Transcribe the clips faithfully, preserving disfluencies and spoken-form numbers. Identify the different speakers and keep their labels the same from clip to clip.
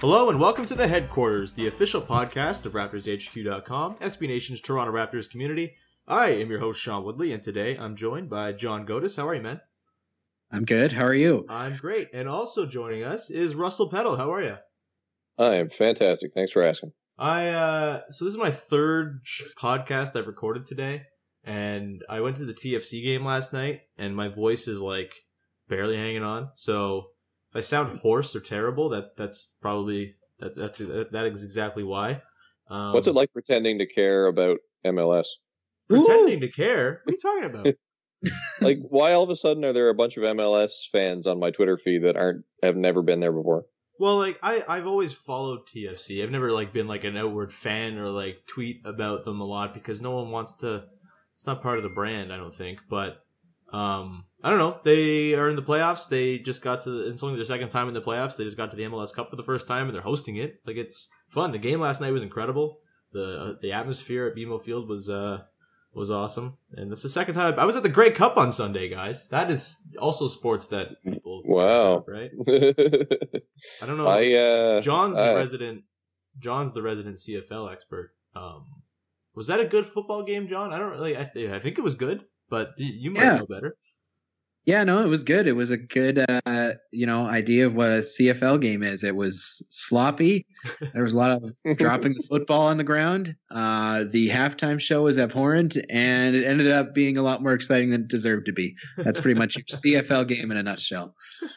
Speaker 1: Hello and welcome to The Headquarters, the official podcast of Raptors H Q dot com, S B Nation's Toronto Raptors community. I am your host, Sean Woodley, and today I'm joined by John Godis. How are you, man?
Speaker 2: I'm good. How are you?
Speaker 1: I'm great. And also joining us is Russell Peddle. How are you?
Speaker 3: I am fantastic. Thanks for asking.
Speaker 1: I uh, so this is my third podcast I've recorded today, and I went to the T F C game last night, and my voice is like barely hanging on. So if I sound hoarse or terrible, that that's probably that that's that is exactly why. Um,
Speaker 3: What's it like pretending to care about M L S?
Speaker 1: Pretending to care? What are you talking about?
Speaker 3: Like, why all of a sudden are there a bunch of M L S fans on my Twitter feed that aren't have never been there before?
Speaker 1: Well, like I I've always followed T F C. I've never like been like an outward fan or like tweet about them a lot because no one wants to. It's not part of the brand, I don't think. But um, I don't know. They are in the playoffs. They just got to. The, it's only their second time in the playoffs. They just got to the M L S Cup for the first time, and they're hosting it. Like, it's fun. The game last night was incredible. The uh, the atmosphere at B M O Field was uh was awesome. And this is the second time I was at the Grey Cup on Sunday, guys. That is also sports that people
Speaker 3: wow,
Speaker 1: about, right? I don't know.
Speaker 3: I uh,
Speaker 1: John's the
Speaker 3: I,
Speaker 1: resident. John's the resident C F L expert. Um, was that a good football game, John? I don't really. I, I think it was good, but you might
Speaker 2: yeah.
Speaker 1: know better.
Speaker 2: Yeah, no, it was good. It was a good, uh, you know, idea of what a C F L game is. It was sloppy. There was a lot of dropping the football on the ground. Uh, the halftime show was abhorrent, and it ended up being a lot more exciting than it deserved to be. That's pretty much your C F L game in a nutshell.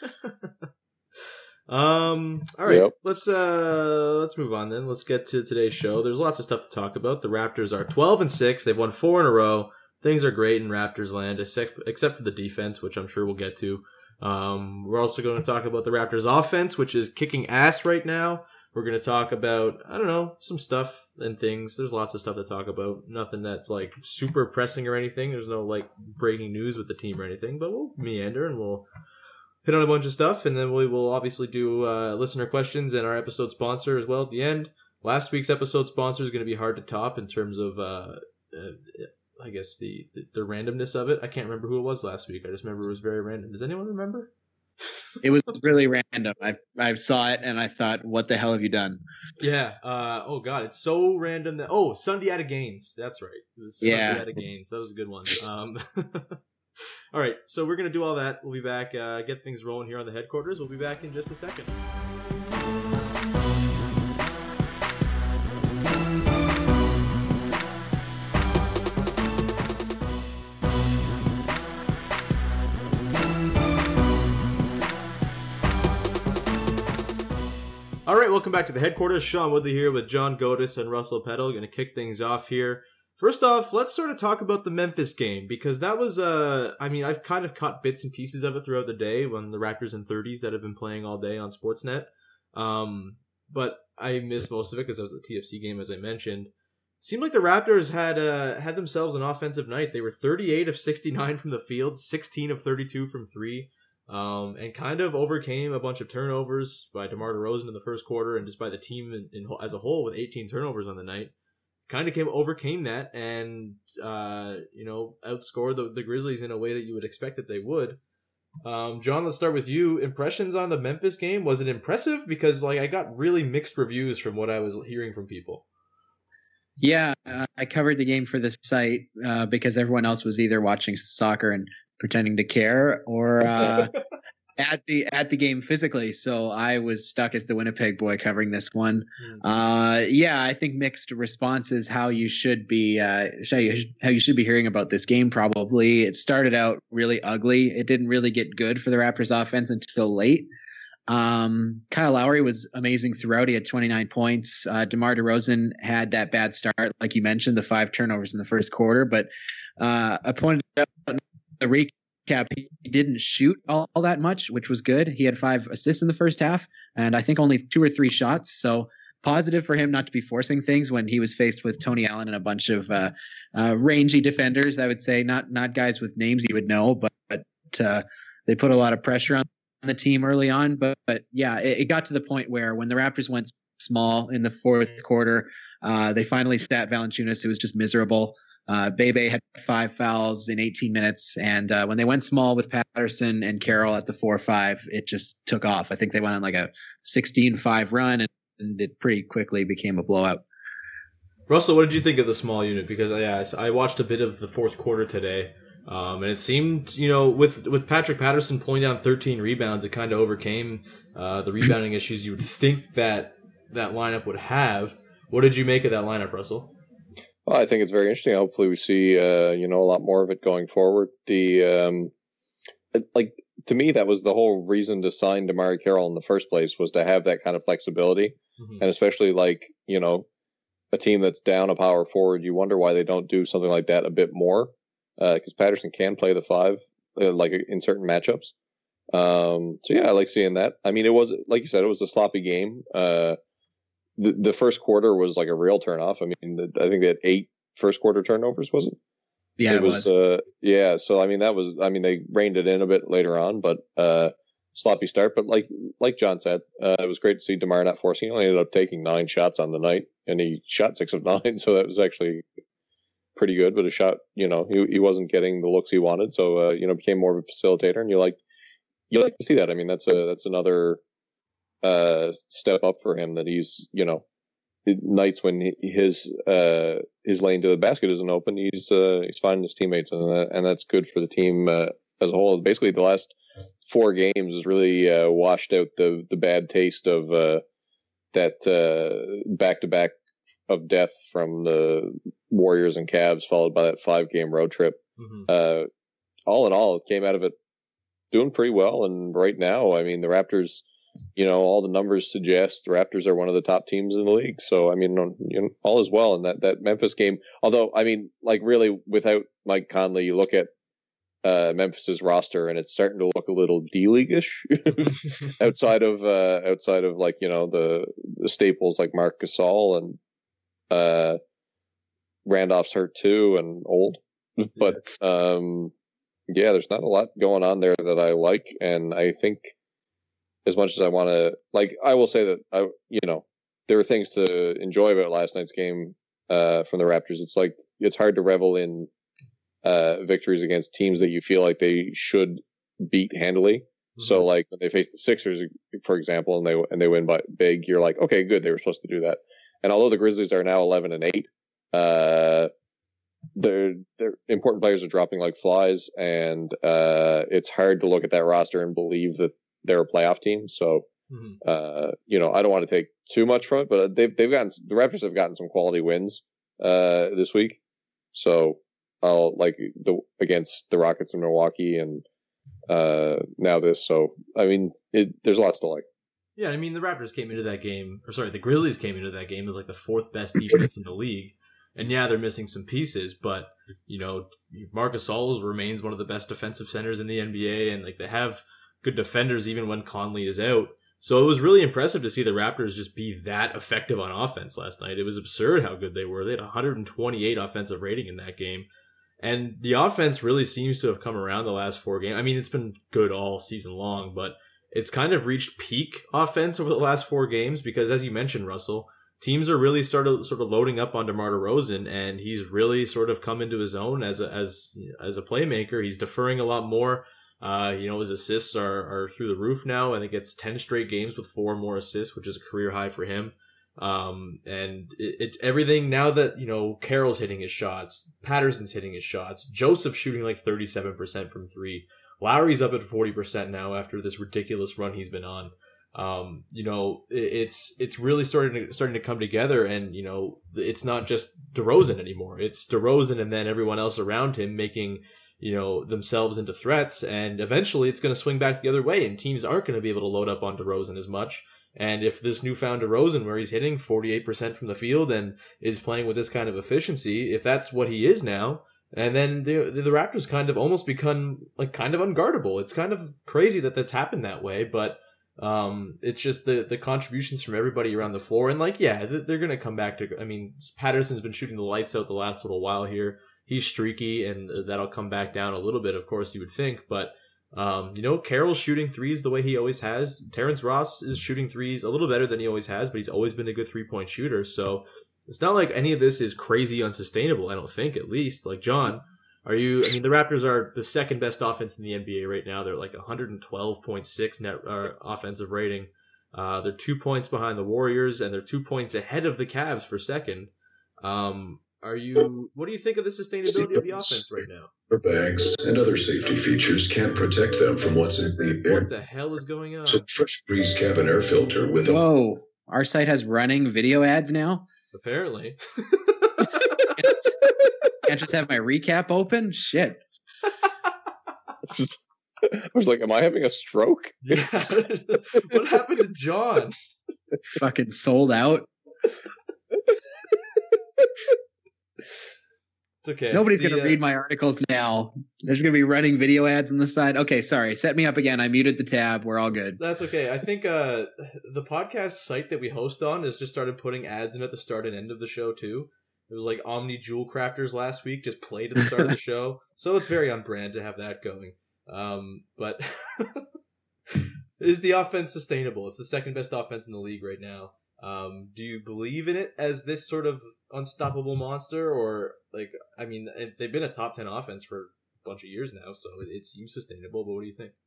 Speaker 1: Um. All right.
Speaker 3: Yep.
Speaker 1: Let's uh. Let's move on then. Let's get to today's show. There's lots of stuff to talk about. The Raptors are twelve and six. They've won four in a row. Things are great in Raptors land, except except for the defense, which I'm sure we'll get to. Um. We're also going to talk about the Raptors offense, which is kicking ass right now. We're going to talk about I don't know some stuff and things. There's lots of stuff to talk about. Nothing that's like super pressing or anything. There's no like breaking news with the team or anything. But we'll meander and we'll hit on a bunch of stuff, and then we will obviously do uh, listener questions and our episode sponsor as well at the end. Last week's episode sponsor is going to be hard to top in terms of, uh, uh, I guess, the, the the randomness of it. I can't remember who it was last week. I just remember it was very random. Does anyone remember?
Speaker 2: It was really random. I I saw it, and I thought, what the hell have you done?
Speaker 1: Yeah. Uh, oh, God. It's so random that... Oh, Sunday at a Gaines. That's right. It was Sunday
Speaker 2: Yeah.
Speaker 1: at a Gaines. That was a good one. Um, all right. So we're going to do all that. We'll be back, uh, get things rolling here on the headquarters. We'll be back in just a second. All right, welcome back to the headquarters. Sean Woodley here with John Godis and Russell Peddle. Going to kick things off here. First off, let's sort of talk about the Memphis game because that was, uh, I mean, I've kind of caught bits and pieces of it throughout the day when the Raptors and thirties that have been playing all day on Sportsnet. Um, but I missed most of it because I was at the T F C game, as I mentioned. Seemed like the Raptors had uh, had themselves an offensive night. They were thirty-eight of sixty-nine from the field, sixteen of thirty-two from three. Um, and kind of overcame a bunch of turnovers by DeMar DeRozan in the first quarter and just by the team in, in, as a whole with eighteen turnovers on the night. Kind of came overcame that and, uh, you know, outscored the, the Grizzlies in a way that you would expect that they would. Um, John, let's start with you. Impressions on the Memphis game. Was it impressive? Because, like, I got really mixed reviews from what I was hearing from people.
Speaker 2: Yeah, uh, I covered the game for the site uh, because everyone else was either watching soccer and pretending to care or uh, at the at the game physically. So I was stuck as the Winnipeg boy covering this one. Mm-hmm. Uh, yeah, I think mixed responses how you should be uh, how you how you should be hearing about this game. Probably it started out really ugly. It didn't really get good for the Raptors offense until late. Um, Kyle Lowry was amazing throughout. He had twenty-nine points. Uh, DeMar DeRozan had that bad start, like you mentioned, the five turnovers in the first quarter. But uh, I pointed out in the recap, he didn't shoot all, all that much, which was good. He had five assists in the first half, and I think only two or three shots. So positive for him not to be forcing things when he was faced with Tony Allen and a bunch of uh, uh, rangy defenders. I would say not not guys with names you would know, but, but uh, they put a lot of pressure on the team early on, but, but yeah, it, it got to the point where when the Raptors went small in the fourth quarter, uh, they finally sat Valanciunas. It was just miserable. Uh, Bebe had five fouls in eighteen minutes, and uh, when they went small with Patterson and Carroll at the four five, it just took off. I think they went on like a sixteen five run, and, and it pretty quickly became a blowout.
Speaker 1: Russell, what did you think of the small unit? Because yeah, I watched a bit of the fourth quarter today, um, and it seemed, you know, with with Patrick Patterson pulling down thirteen rebounds, it kind of overcame uh, the rebounding issues you would think that that lineup would have. What did you make of that lineup, Russell?
Speaker 3: Well, I think it's very interesting. Hopefully, we see uh, you know a lot more of it going forward. The um, like to me, that was the whole reason to sign DeMarre Carroll in the first place, was to have that kind of flexibility, mm-hmm. and especially like you know. a team that's down a power forward, you wonder why they don't do something like that a bit more, because uh, Patterson can play the five, uh, like in certain matchups. Um, so yeah, I like seeing that. I mean, it was, like you said, it was a sloppy game. Uh, the the first quarter was like a real turnoff. I mean, the, I think they had eight first quarter turnovers, was it?
Speaker 2: Yeah, it,
Speaker 3: it was. was. Uh, yeah, so I mean, that was. I mean, they reined it in a bit later on, but uh, sloppy start. But like like John said, uh, it was great to see DeMarre not forcing. He only ended up taking nine shots on the night, and he shot six of nine, so that was actually pretty good. But a shot, you know, he he wasn't getting the looks he wanted, so uh, you know, became more of a facilitator. And you like you like to see that. I mean, that's a that's another uh, step up for him. That he's you know. Nights when his uh, his lane to the basket isn't open, he's uh, he's finding his teammates, and that, and that's good for the team uh, as a whole. Basically, the last four games has really uh, washed out the the bad taste of uh, that back to back of death from the Warriors and Cavs, followed by that five game road trip. Mm-hmm. Uh, all in all, it came out of it doing pretty well, and right now, I mean, the Raptors. You know, all the numbers suggest the Raptors are one of the top teams in the league. So, I mean, you know, all is well in that, that Memphis game. Although, I mean, like really without Mike Conley, you look at uh, Memphis's roster and it's starting to look a little D-League-ish outside of, uh, outside of like, you know, the, the staples like Marc Gasol and uh, Randolph's hurt too and old. But, um, yeah, there's not a lot going on there that I like. And I think, as much as I want to, like, I will say that, I, you know, there were things to enjoy about last night's game uh, from the Raptors. It's like, it's hard to revel in uh, victories against teams that you feel like they should beat handily. Mm-hmm. So, like, when they face the Sixers, for example, and they and they win by big, you're like, okay, good, they were supposed to do that. And although the Grizzlies are now eleven and eight, uh, their their important players are dropping like flies, and uh, it's hard to look at that roster and believe that they're a playoff team. So, mm-hmm. uh, you know, I don't want to take too much from it, but they've, they've gotten, the Raptors have gotten some quality wins, uh, this week. So I'll like the, against the Rockets in Milwaukee and, uh, now this. So, I mean, it, there's lots to like.
Speaker 1: Yeah. I mean, the Raptors came into that game, or sorry, the Grizzlies came into that game as like the fourth best defense in the league. And yeah, they're missing some pieces, but you know, Marc Gasol remains one of the best defensive centers in the N B A, and like they have good defenders even when Conley is out. So it was really impressive to see the Raptors just be that effective on offense last night. It was absurd how good they were. They had one hundred twenty-eight offensive rating in that game. And the offense really seems to have come around the last four games. I mean, it's been good all season long, but it's kind of reached peak offense over the last four games because, as you mentioned, Russell, teams are really started sort of loading up on DeMar DeRozan, and he's really sort of come into his own as a, as, as a playmaker. He's deferring a lot more. Uh, you know, his assists are, are through the roof now. I think it's ten straight games with four more assists, which is a career high for him. Um, and it, it everything now that, you know, Carroll's hitting his shots, Patterson's hitting his shots, Joseph's shooting like thirty-seven percent from three. Lowry's up at forty percent now after this ridiculous run he's been on. Um, you know, it, it's it's really starting to starting to come together, and you know, it's not just DeRozan anymore. It's DeRozan and then everyone else around him making, you know, themselves into threats, and eventually it's going to swing back the other way, and teams aren't going to be able to load up on DeRozan as much. And if this newfound DeRozan, where he's hitting forty-eight percent from the field and is playing with this kind of efficiency, if that's what he is now, and then the the Raptors kind of almost become like kind of unguardable. It's kind of crazy that that's happened that way, but um, it's just the the contributions from everybody around the floor, and like yeah, they're going to come back to. I mean, Patterson's been shooting the lights out the last little while here. He's streaky, and that'll come back down a little bit, of course, you would think. But, um, you know, Carroll's shooting threes the way he always has. Terrence Ross is shooting threes a little better than he always has, but he's always been a good three-point shooter. So it's not like any of this is crazy unsustainable. I don't think, at least. Like, John, are you? I mean, the Raptors are the second best offense in the N B A right now. They're like one twelve point six net uh, offensive rating. Uh, they're two points behind the Warriors, and they're two points ahead of the Cavs for second. Um, are you? What do you think of the sustainability of the offense right now?
Speaker 4: Bags and other safety features can't protect them from what's in the air.
Speaker 1: What the hell is going on?
Speaker 4: So fresh breeze cabin air filter with a
Speaker 2: Whoa! Our site has running video ads now.
Speaker 1: Apparently.
Speaker 2: Can't just have my recap open. Shit.
Speaker 3: I was like, am I having a stroke?
Speaker 1: Yeah. What happened to John?
Speaker 2: Fucking sold out.
Speaker 1: It's okay.
Speaker 2: Nobody's
Speaker 1: The,
Speaker 2: going to
Speaker 1: uh,
Speaker 2: read my articles now. There's going to be running video ads on the side. Okay, sorry. Set me up again. I muted the tab. We're all good.
Speaker 1: That's okay. I think uh, the podcast site that we host on has just started putting ads in at the start and end of the show, too. It was like Omni Jewel Crafters last week, just played at the start of the show. So it's very on brand to have that going. Um, but is the offense sustainable? It's the second best offense in the league right now. Um, do you believe in it as this sort of unstoppable monster? Or, like, I mean, they've been a top ten offense for a bunch of years now, so it, it seems sustainable. But what do you think?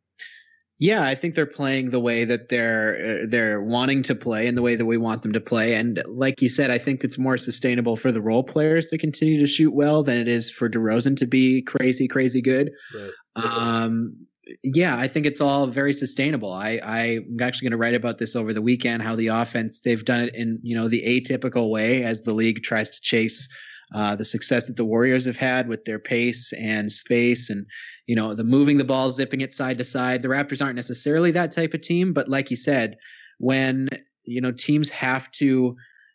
Speaker 2: Yeah, I think they're playing the way that they're uh, they're wanting to play and the way that we want them to play. And like you said, I think it's more sustainable for the role players to continue to shoot well than it is for DeRozan to be crazy, crazy good.
Speaker 1: Right.
Speaker 2: Um, yeah, I think it's all very sustainable. I, I'm actually going to write about this over the weekend, how the offense, they've done it in, you know, the atypical way as the league tries to chase uh, the success that the Warriors have had with their pace and space and, you know, the moving the ball, zipping it side to side. The Raptors aren't necessarily that type of team, but like you said, when, you know, teams have to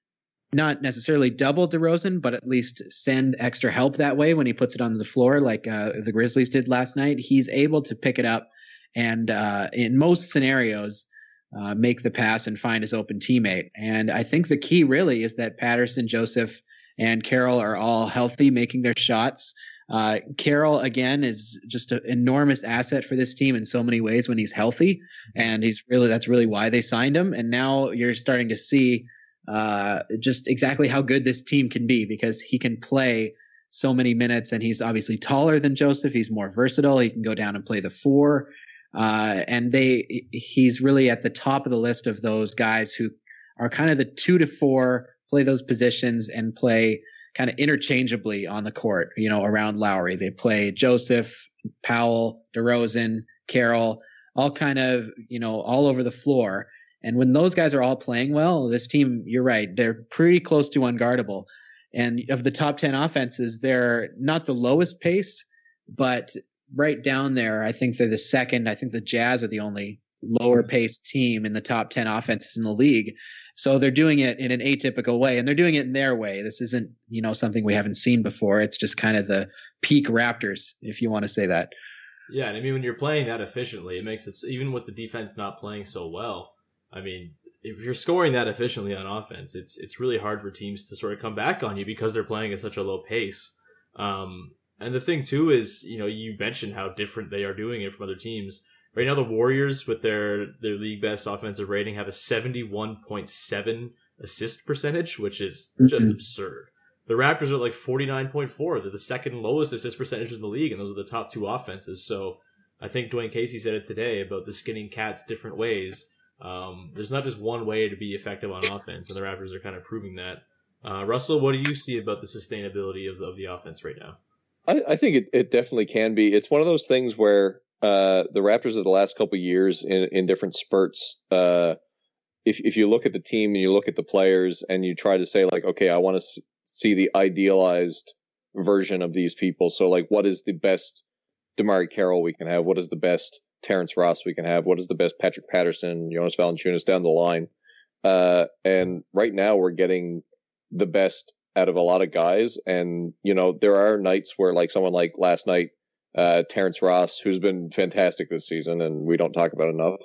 Speaker 2: not necessarily double DeRozan, but at least send extra help that way when he puts it on the floor, like uh, the Grizzlies did last night, he's able to pick it up and uh, in most scenarios uh, make the pass and find his open teammate. And I think the key really is that Patterson, Joseph, and Carroll are all healthy, making their shots. Uh, Carroll, again, is just an enormous asset for this team in so many ways when he's healthy. And he's really, that's really why they signed him. And now you're starting to see uh, just exactly how good this team can be because he can play so many minutes and he's obviously taller than Joseph. He's more versatile. He can go down and play the four. Uh, and they, he's really at the top of the list of those guys who are kind of the two to four, play those positions and play kind of interchangeably on the court, you know, around Lowry. They play Joseph, Powell, DeRozan, Carroll, all kind of, you know, all over the floor. And when those guys are all playing well, this team, you're right, they're pretty close to unguardable. And of the top ten offenses, they're not the lowest pace, but right down there. I think they're the second. I think the Jazz are the only lower pace team in the top ten offenses in the league. So they're doing it in an atypical way, and they're doing it in their way. This isn't, you know, something we haven't seen before. It's just kind of the peak Raptors, if you want to say that.
Speaker 1: Yeah, and I mean, when you're playing that efficiently, it makes it, even with the defense not playing so well, I mean, if you're scoring that efficiently on offense, it's it's really hard for teams to sort of come back on you because they're playing at such a low pace. Um, and the thing, too, is, you know, you mentioned how different they are doing it from other teams. Right now, the Warriors, with their, their league best offensive rating, have a seventy-one point seven assist percentage, which is just mm-hmm. absurd. The Raptors are like forty-nine point four. They're the second lowest assist percentage in the league, and those are the top two offenses. So I think Dwayne Casey said it today about the skinning cats different ways. Um, there's not just one way to be effective on offense, and the Raptors are kind of proving that. Uh, Russell, what do you see about the sustainability of, of the offense right now?
Speaker 3: I, I think it, it definitely can be. It's one of those things where Uh, the Raptors of the last couple of years in, in different spurts, uh, if if you look at the team and you look at the players and you try to say, like, okay, I want to s- see the idealized version of these people. So, like, what is the best DeMarre Carroll we can have? What is the best Terrence Ross we can have? What is the best Patrick Patterson, Jonas Valanciunas down the line? Uh, and right now we're getting the best out of a lot of guys. And, you know, there are nights where, like, someone like last night, Uh, Terrence Ross, who's been fantastic this season, and we don't talk about enough.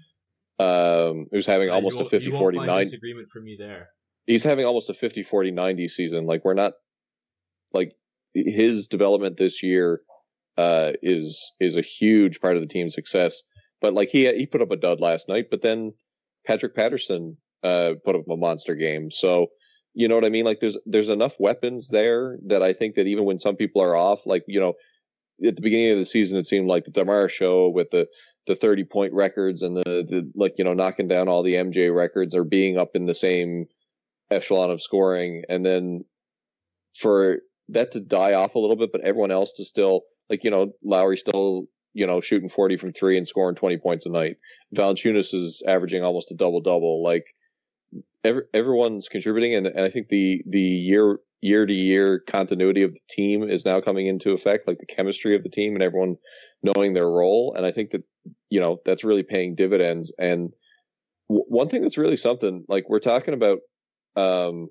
Speaker 3: Um, who's having
Speaker 1: uh,
Speaker 3: almost a fifty forty ninety.
Speaker 1: Disagreement from me there.
Speaker 3: He's having almost a fifty forty ninety season. Like, we're not, like, his development this year uh, is is a huge part of the team's success. But, like, he he put up a dud last night, but then Patrick Patterson uh, put up a monster game. So You know what I mean? Like there's there's enough weapons there that I think that even when some people are off, like, you know, at the beginning of the season, it seemed like the Damar show with the, the thirty point records and the, the, like, you know, knocking down all the M J records or being up in the same echelon of scoring. And then for that to die off a little bit, but everyone else to still, like, you know, Lowry still, you know, shooting forty from three and scoring twenty points a night. Valanciunas is averaging almost a double double. Like every, everyone's contributing. And, and I think the, the year, year to year continuity of the team is now coming into effect, like the chemistry of the team and everyone knowing their role. And I think that, you know, that's really paying dividends. And w- one thing that's really something, like we're talking about, um,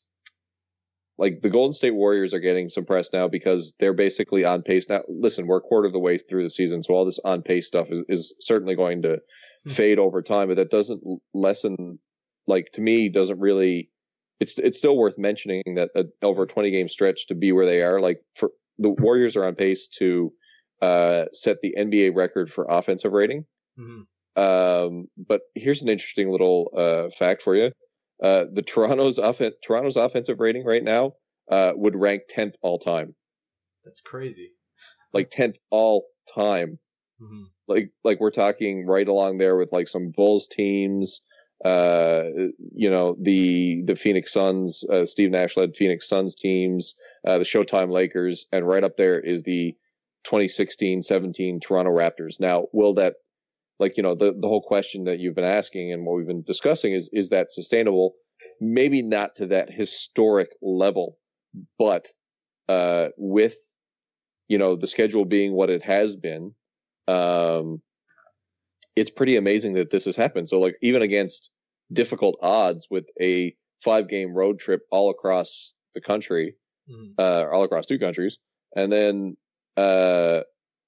Speaker 3: like the Golden State Warriors are getting some press now because they're basically on pace. Now, listen, we're a quarter of the way through the season, so all this on pace stuff is, is certainly going to mm-hmm. fade over time, but that doesn't lessen, like to me, doesn't really, it's it's still worth mentioning that uh, over a twenty game stretch to be where they are, like for the Warriors are on pace to uh, set the N B A record for offensive rating. Mm-hmm. Um, but here's an interesting little uh, fact for you. Uh, the Toronto's offen- Toronto's offensive rating right now uh, would rank tenth all time.
Speaker 1: That's crazy.
Speaker 3: Like tenth all time. Mm-hmm. Like like we're talking right along there with like some Bulls teams. Uh, you know, the the Phoenix Suns, uh, Steve Nash led Phoenix Suns teams, uh, the Showtime Lakers, and right up there is the twenty sixteen seventeen Toronto Raptors. Now, will that, like, you know, the, the whole question that you've been asking and what we've been discussing is, is that sustainable? Maybe not to that historic level, but uh, with, you know, the schedule being what it has been, um, it's pretty amazing that this has happened. So, like, even against difficult odds with a five game road trip all across the country, mm-hmm. uh, all across two countries, and then, uh,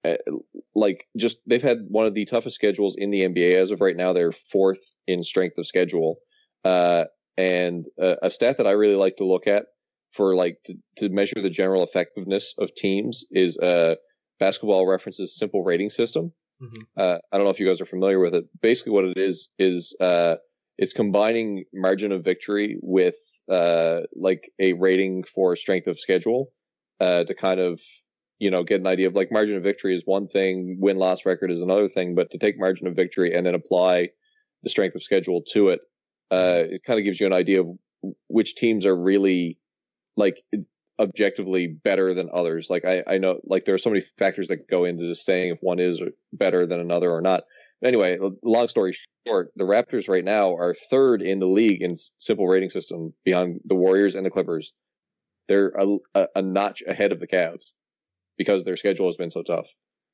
Speaker 3: like just they've had one of the toughest schedules in the N B A as of right now. They're fourth in strength of schedule. Uh, and uh, a stat that I really like to look at for like to, to measure the general effectiveness of teams is uh, Basketball Reference's simple rating system. Mm-hmm. Uh, I don't know if you guys are familiar with it. Basically what it is, is uh, it's combining margin of victory with uh, like a rating for strength of schedule uh, to kind of, you know, get an idea of like margin of victory is one thing, win-loss record is another thing, but to take margin of victory and then apply the strength of schedule to it, uh, it kind of gives you an idea of which teams are really like objectively better than others. Like I, I know like there are so many factors that go into just saying if one is better than another or not. Anyway, long story short, the Raptors right now are third in the league in simple rating system behind the Warriors and the Clippers. They're a, a, a notch ahead of the Cavs, because their schedule has been so tough.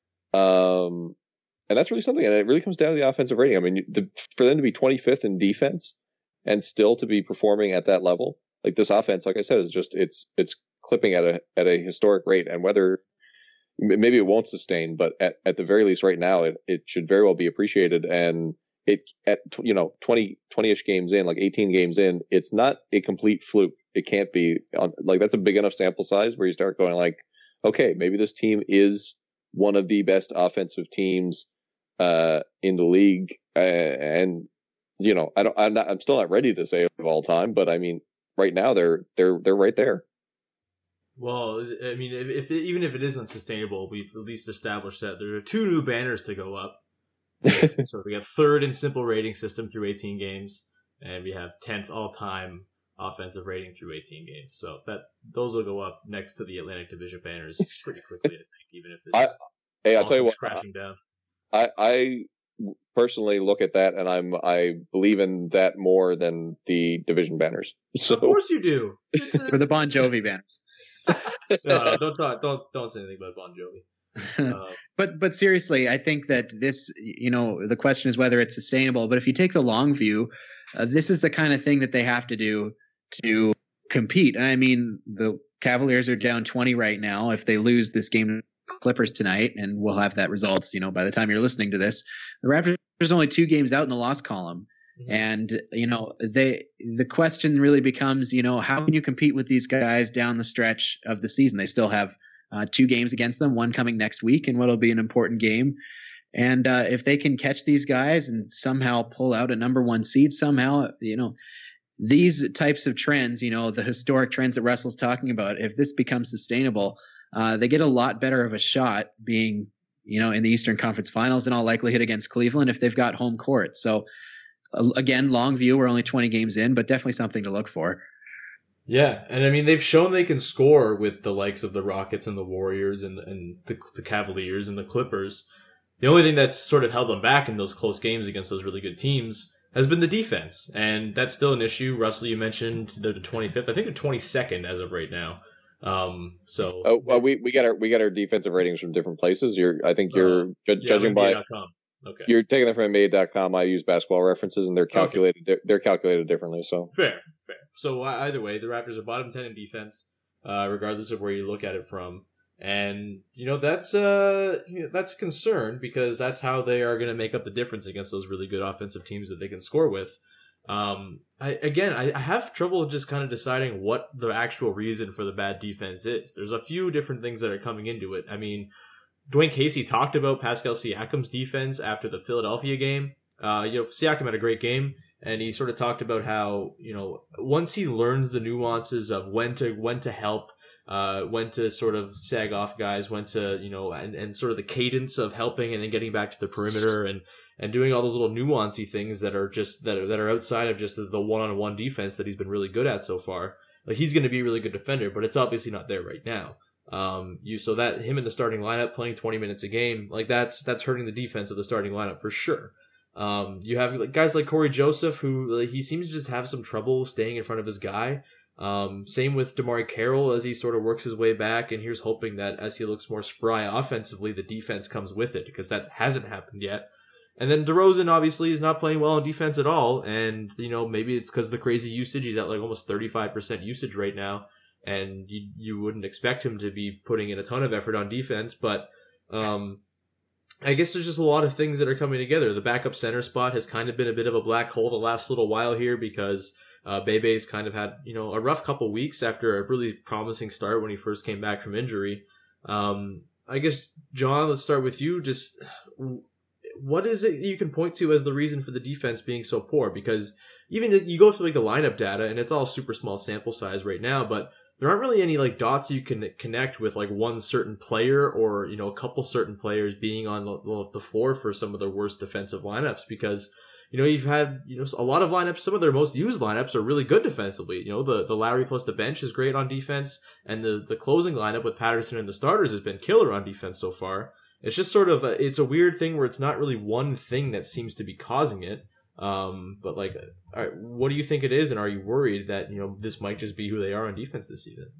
Speaker 3: Um, and that's really something. And it really comes down to the offensive rating. I mean, the, for them to be twenty-fifth in defense and still to be performing at that level, like this offense, like I said, is just, it's, it's clipping at a, at a historic rate. And whether maybe it won't sustain, but at, at the very least right now, it, it should very well be appreciated. And it, at, you know, twenty, twenty-ish games in, like eighteen games in, it's not a complete fluke. It can't be on, like, that's a big enough sample size where you start going like, okay, maybe this team is one of the best offensive teams uh, in the league, uh, and you know, I don't, I'm not, I'm still not ready to say of all time, but I mean, right now they're they're they're right there.
Speaker 1: Well, I mean, if, if it, even if it is unsustainable, we've at least established that there are two new banners to go up. So we have third in simple rating system through eighteen games, and we have tenth all time offensive rating through eighteen games. So that those will go up next to the Atlantic Division banners pretty quickly, I think, even if this
Speaker 3: I, hey, I'll tell you what,
Speaker 1: crashing down.
Speaker 3: I, I personally look at that and I'm I believe in that more than the division banners. So
Speaker 1: of course you do. It's a...
Speaker 2: For the Bon Jovi banners.
Speaker 1: no, no, don't talk, don't don't say anything about Bon Jovi. Uh,
Speaker 2: but but seriously, I think that this, you know, the question is whether it's sustainable. But if you take the long view, uh, this is the kind of thing that they have to do to compete. And I mean, the Cavaliers are down twenty right now. If they lose this game to Clippers tonight, and we'll have that results, you know, by the time you're listening to this, the Raptors are only two games out in the loss column. Mm-hmm. And, you know, they, the question really becomes, you know, how can you compete with these guys down the stretch of the season? They still have uh, two games against them, one coming next week, and what'll be an important game. And uh, if they can catch these guys and somehow pull out a number one seed somehow, you know, these types of trends, you know, the historic trends that Russell's talking about, if this becomes sustainable, uh, they get a lot better of a shot being, you know, in the Eastern Conference Finals in all likelihood against Cleveland if they've got home court. So uh, again, long view, we're only twenty games in, but definitely something to look for.
Speaker 1: Yeah, and I mean, they've shown they can score with the likes of the Rockets and the Warriors and, and the, the Cavaliers and the Clippers. The only thing that's sort of held them back in those close games against those really good teams has been the defense, and that's still an issue. Russell, you mentioned they're the twenty-fifth. I think they're twenty-second as of right now. Um, so
Speaker 3: oh, well, we we got our we got our defensive ratings from different places. You're, I think you're
Speaker 1: uh,
Speaker 3: ju-
Speaker 1: yeah,
Speaker 3: judging by.
Speaker 1: Okay.
Speaker 3: You're taking them from N B A dot com. I use basketball references, and they're calculated. Okay. They're calculated differently. So
Speaker 1: fair, fair. So uh, either way, the Raptors are bottom ten in defense, uh, regardless of where you look at it from. And you know that's uh you know, that's a concern because that's how they are going to make up the difference against those really good offensive teams that they can score with. Um, I, again, I, I have trouble just kind of deciding what the actual reason for the bad defense is. There's a few different things that are coming into it. I mean, Dwayne Casey talked about Pascal Siakam's defense after the Philadelphia game. Uh, you know, Siakam had a great game, and he sort of talked about how, you know, once he learns the nuances of when to when to help, uh, when to sort of sag off guys, when to, you know, and, and sort of the cadence of helping and then getting back to the perimeter and, and doing all those little nuancy things that are just that are, that are outside of just the, the one-on-one defense that he's been really good at so far. Like, he's going to be a really good defender, but it's obviously not there right now. Um, you so that him in the starting lineup playing twenty minutes a game, like that's that's hurting the defense of the starting lineup for sure. Um, you have like, guys like Corey Joseph who like, he seems to just have some trouble staying in front of his guy. Um, same with DeMarre Carroll as he sort of works his way back, and here's hoping that as he looks more spry offensively, the defense comes with it because that hasn't happened yet. And then DeRozan obviously is not playing well on defense at all, and you know maybe it's because of the crazy usage. He's at like almost thirty-five percent usage right now. And you you wouldn't expect him to be putting in a ton of effort on defense, but um, I guess there's just a lot of things that are coming together. The backup center spot has kind of been a bit of a black hole the last little while here because uh, Bebe's kind of had you know a rough couple weeks after a really promising start when he first came back from injury. Um, I guess John, let's start with you. Just what is it you can point to as the reason for the defense being so poor? Because even you go through like the lineup data, and it's all super small sample size right now, but there aren't really any like dots you can connect with like one certain player or, you know, a couple certain players being on the, the floor for some of the worst defensive lineups because, you know, you've had, you know, a lot of lineups, some of their most used lineups are really good defensively. You know, the, the Lowry plus the bench is great on defense, and the, the closing lineup with Patterson and the starters has been killer on defense so far. It's just sort of, a, it's a weird thing where it's not really one thing that seems to be causing it. Um, but like, all right, what do you think it is, and are you worried that you know this might just be who they are on defense this season?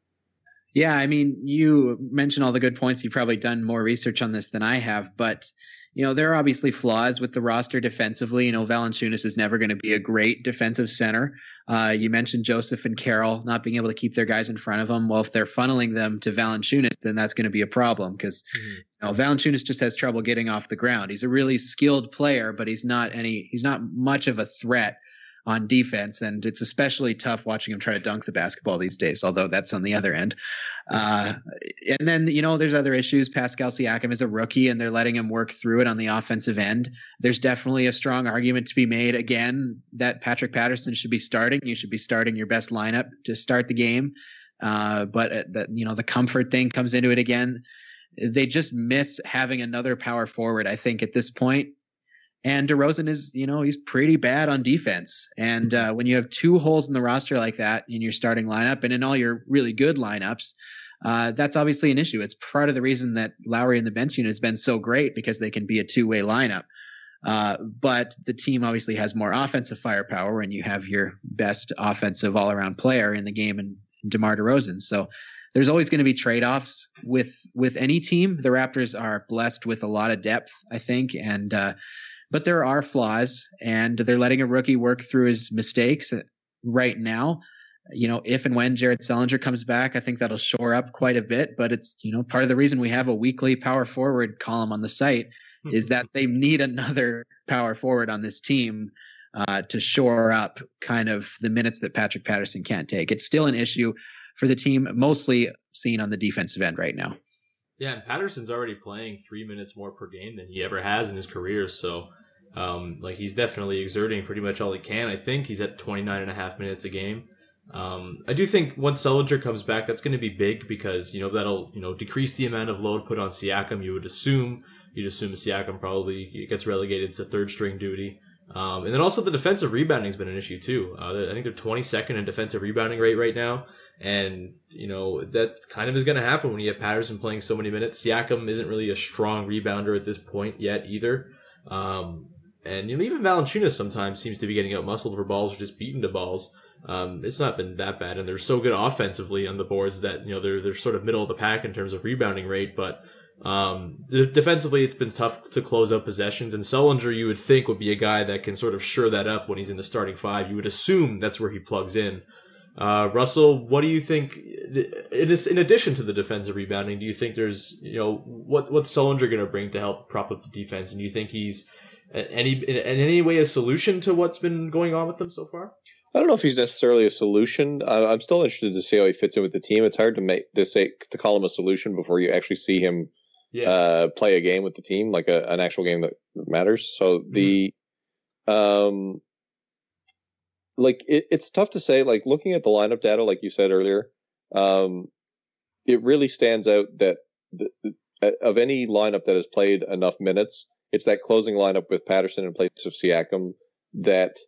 Speaker 2: Yeah, I mean, you mentioned all the good points. You've probably done more research on this than I have, but you know there are obviously flaws with the roster defensively. You know, Valanciunas is never going to be a great defensive center. Uh, you mentioned Joseph and Carroll not being able to keep their guys in front of them. Well, if they're funneling them to Valanciunas, then that's going to be a problem because mm-hmm. you know, Valanciunas just has trouble getting off the ground. He's a really skilled player, but he's not any. He's not much of a threat on defense, and it's especially tough watching him try to dunk the basketball these days, although that's on the other end. Uh, and then, you know, there's other issues. Pascal Siakam is a rookie, and they're letting him work through it on the offensive end. There's definitely a strong argument to be made, again, that Patrick Patterson should be starting. You should be starting your best lineup to start the game. Uh, but, uh, the, you know, the comfort thing comes into it again. They just miss having another power forward, I think, at this point. And DeRozan is, you know, he's pretty bad on defense. And uh, when you have two holes in the roster like that in your starting lineup and in all your really good lineups, uh, that's obviously an issue. It's part of the reason that Lowry and the bench unit has been so great because they can be a two-way lineup. Uh, but the team obviously has more offensive firepower when you have your best offensive all-around player in the game in DeMar DeRozan. So there's always going to be trade-offs with with any team. The Raptors are blessed with a lot of depth, I think, and uh, but there are flaws, and they're letting a rookie work through his mistakes right now. You know, if and when Jared Sellinger comes back, I think that'll shore up quite a bit. But it's, you know, part of the reason we have a weekly power forward column on the site is that they need another power forward on this team uh, to shore up kind of the minutes that Patrick Patterson can't take. It's still an issue for the team, mostly seen on the defensive end right now.
Speaker 1: Yeah, and Patterson's already playing three minutes more per game than he ever has in his career. So Um, like he's definitely exerting pretty much all he can. I think he's at twenty-nine and a half minutes a game. Um, I do think once Sullinger comes back, that's going to be big because, you know, that'll, you know, decrease the amount of load put on Siakam. You would assume, you'd assume Siakam probably gets relegated to third string duty. Um, and then also the defensive rebounding has been an issue too. Uh, I think they're twenty-second in defensive rebounding rate right now. And, you know, that kind of is going to happen when you have Patterson playing so many minutes. Siakam isn't really a strong rebounder at this point yet either. Um, and, you know, even Valanciunas sometimes seems to be getting out-muscled for balls or just beaten to balls. Um, it's not been that bad, and they're so good offensively on the boards that, you know, they're they're sort of middle of the pack in terms of rebounding rate, but um, defensively it's been tough to close out possessions, and Sullinger you would think would be a guy that can sort of shore that up when he's in the starting five. You would assume that's where he plugs in. Uh, Russell, what do you think, in, in addition to the defensive rebounding, do you think there's, you know, what what's Sullinger going to bring to help prop up the defense, and do you think he's any in, in any way a solution to what's been going on with them so far?
Speaker 3: I don't know if he's necessarily a solution. Uh, I'm still interested to see how he fits in with the team. It's hard to make to say to call him a solution before you actually see him yeah. uh, play a game with the team, like a, an actual game that matters. So the, mm-hmm. um, like it, it's tough to say. Like looking at the lineup data, like you said earlier, um, it really stands out that the, the, of any lineup that has played enough minutes, it's that closing lineup with Patterson in place of Siakam that.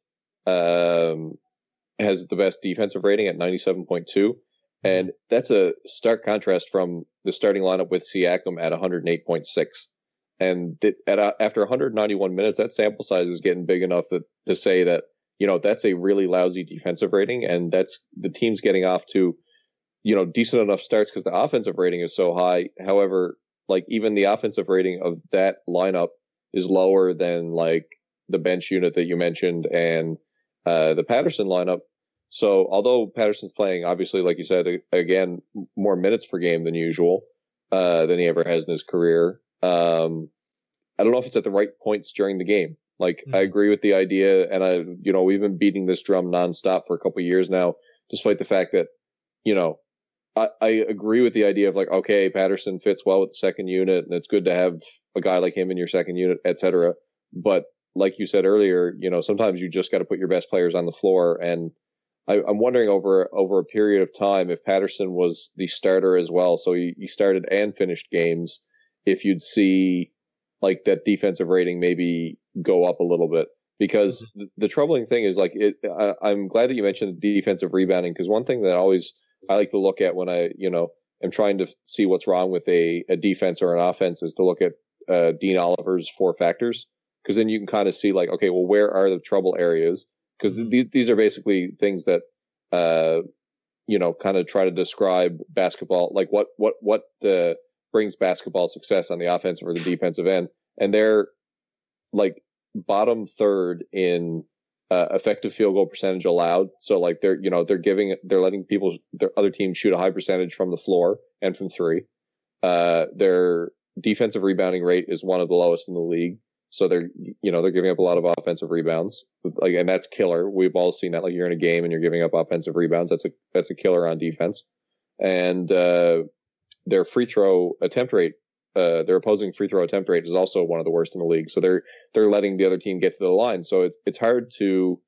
Speaker 3: Um, has the best defensive rating at ninety-seven point two. And that's a stark contrast from the starting lineup with Siakam at one hundred eight point six. And th- at a, after one hundred ninety-one minutes, that sample size is getting big enough that, to say that, you know, that's a really lousy defensive rating. And that's the team's getting off to, you know, decent enough starts because the offensive rating is so high. However, like even the offensive rating of that lineup is lower than like the bench unit that you mentioned and uh, the Patterson lineup. So although Patterson's playing, obviously, like you said, again, more minutes per game than usual, uh, than he ever has in his career. Um, I don't know if it's at the right points during the game. Like, mm-hmm. I agree with the idea. And I, you know, we've been beating this drum nonstop for a couple of years now, despite the fact that, you know, I, I agree with the idea of like, okay, Patterson fits well with the second unit and it's good to have a guy like him in your second unit, et cetera. But like you said earlier, you know, sometimes you just got to put your best players on the floor. And I, I'm wondering over over a period of time if Patterson was the starter as well, so he, he started and finished games, if you'd see like that defensive rating maybe go up a little bit. Because mm-hmm. the, the troubling thing is like it. I, I'm glad that you mentioned the defensive rebounding, because one thing that always I like to look at when I you know am trying to see what's wrong with a, a defense or an offense is to look at uh, Dean Oliver's four factors, because then you can kind of see like, okay, well, where are the trouble areas? Because these these are basically things that, uh, you know, kind of try to describe basketball, like what what what uh, brings basketball success on the offensive or the defensive end, and they're like bottom third in uh, effective field goal percentage allowed. So like they're you know they're giving they're letting people their other teams shoot a high percentage from the floor and from three. Uh, their defensive rebounding rate is one of the lowest in the league. So they're, you know, they're giving up a lot of offensive rebounds, like, and that's killer. We've all seen that. Like you're in a game and you're giving up offensive rebounds. That's a that's a killer on defense. And uh, their free throw attempt rate, uh, their opposing free throw attempt rate is also one of the worst in the league. So they're they're letting the other team get to the line. So it's it's hard to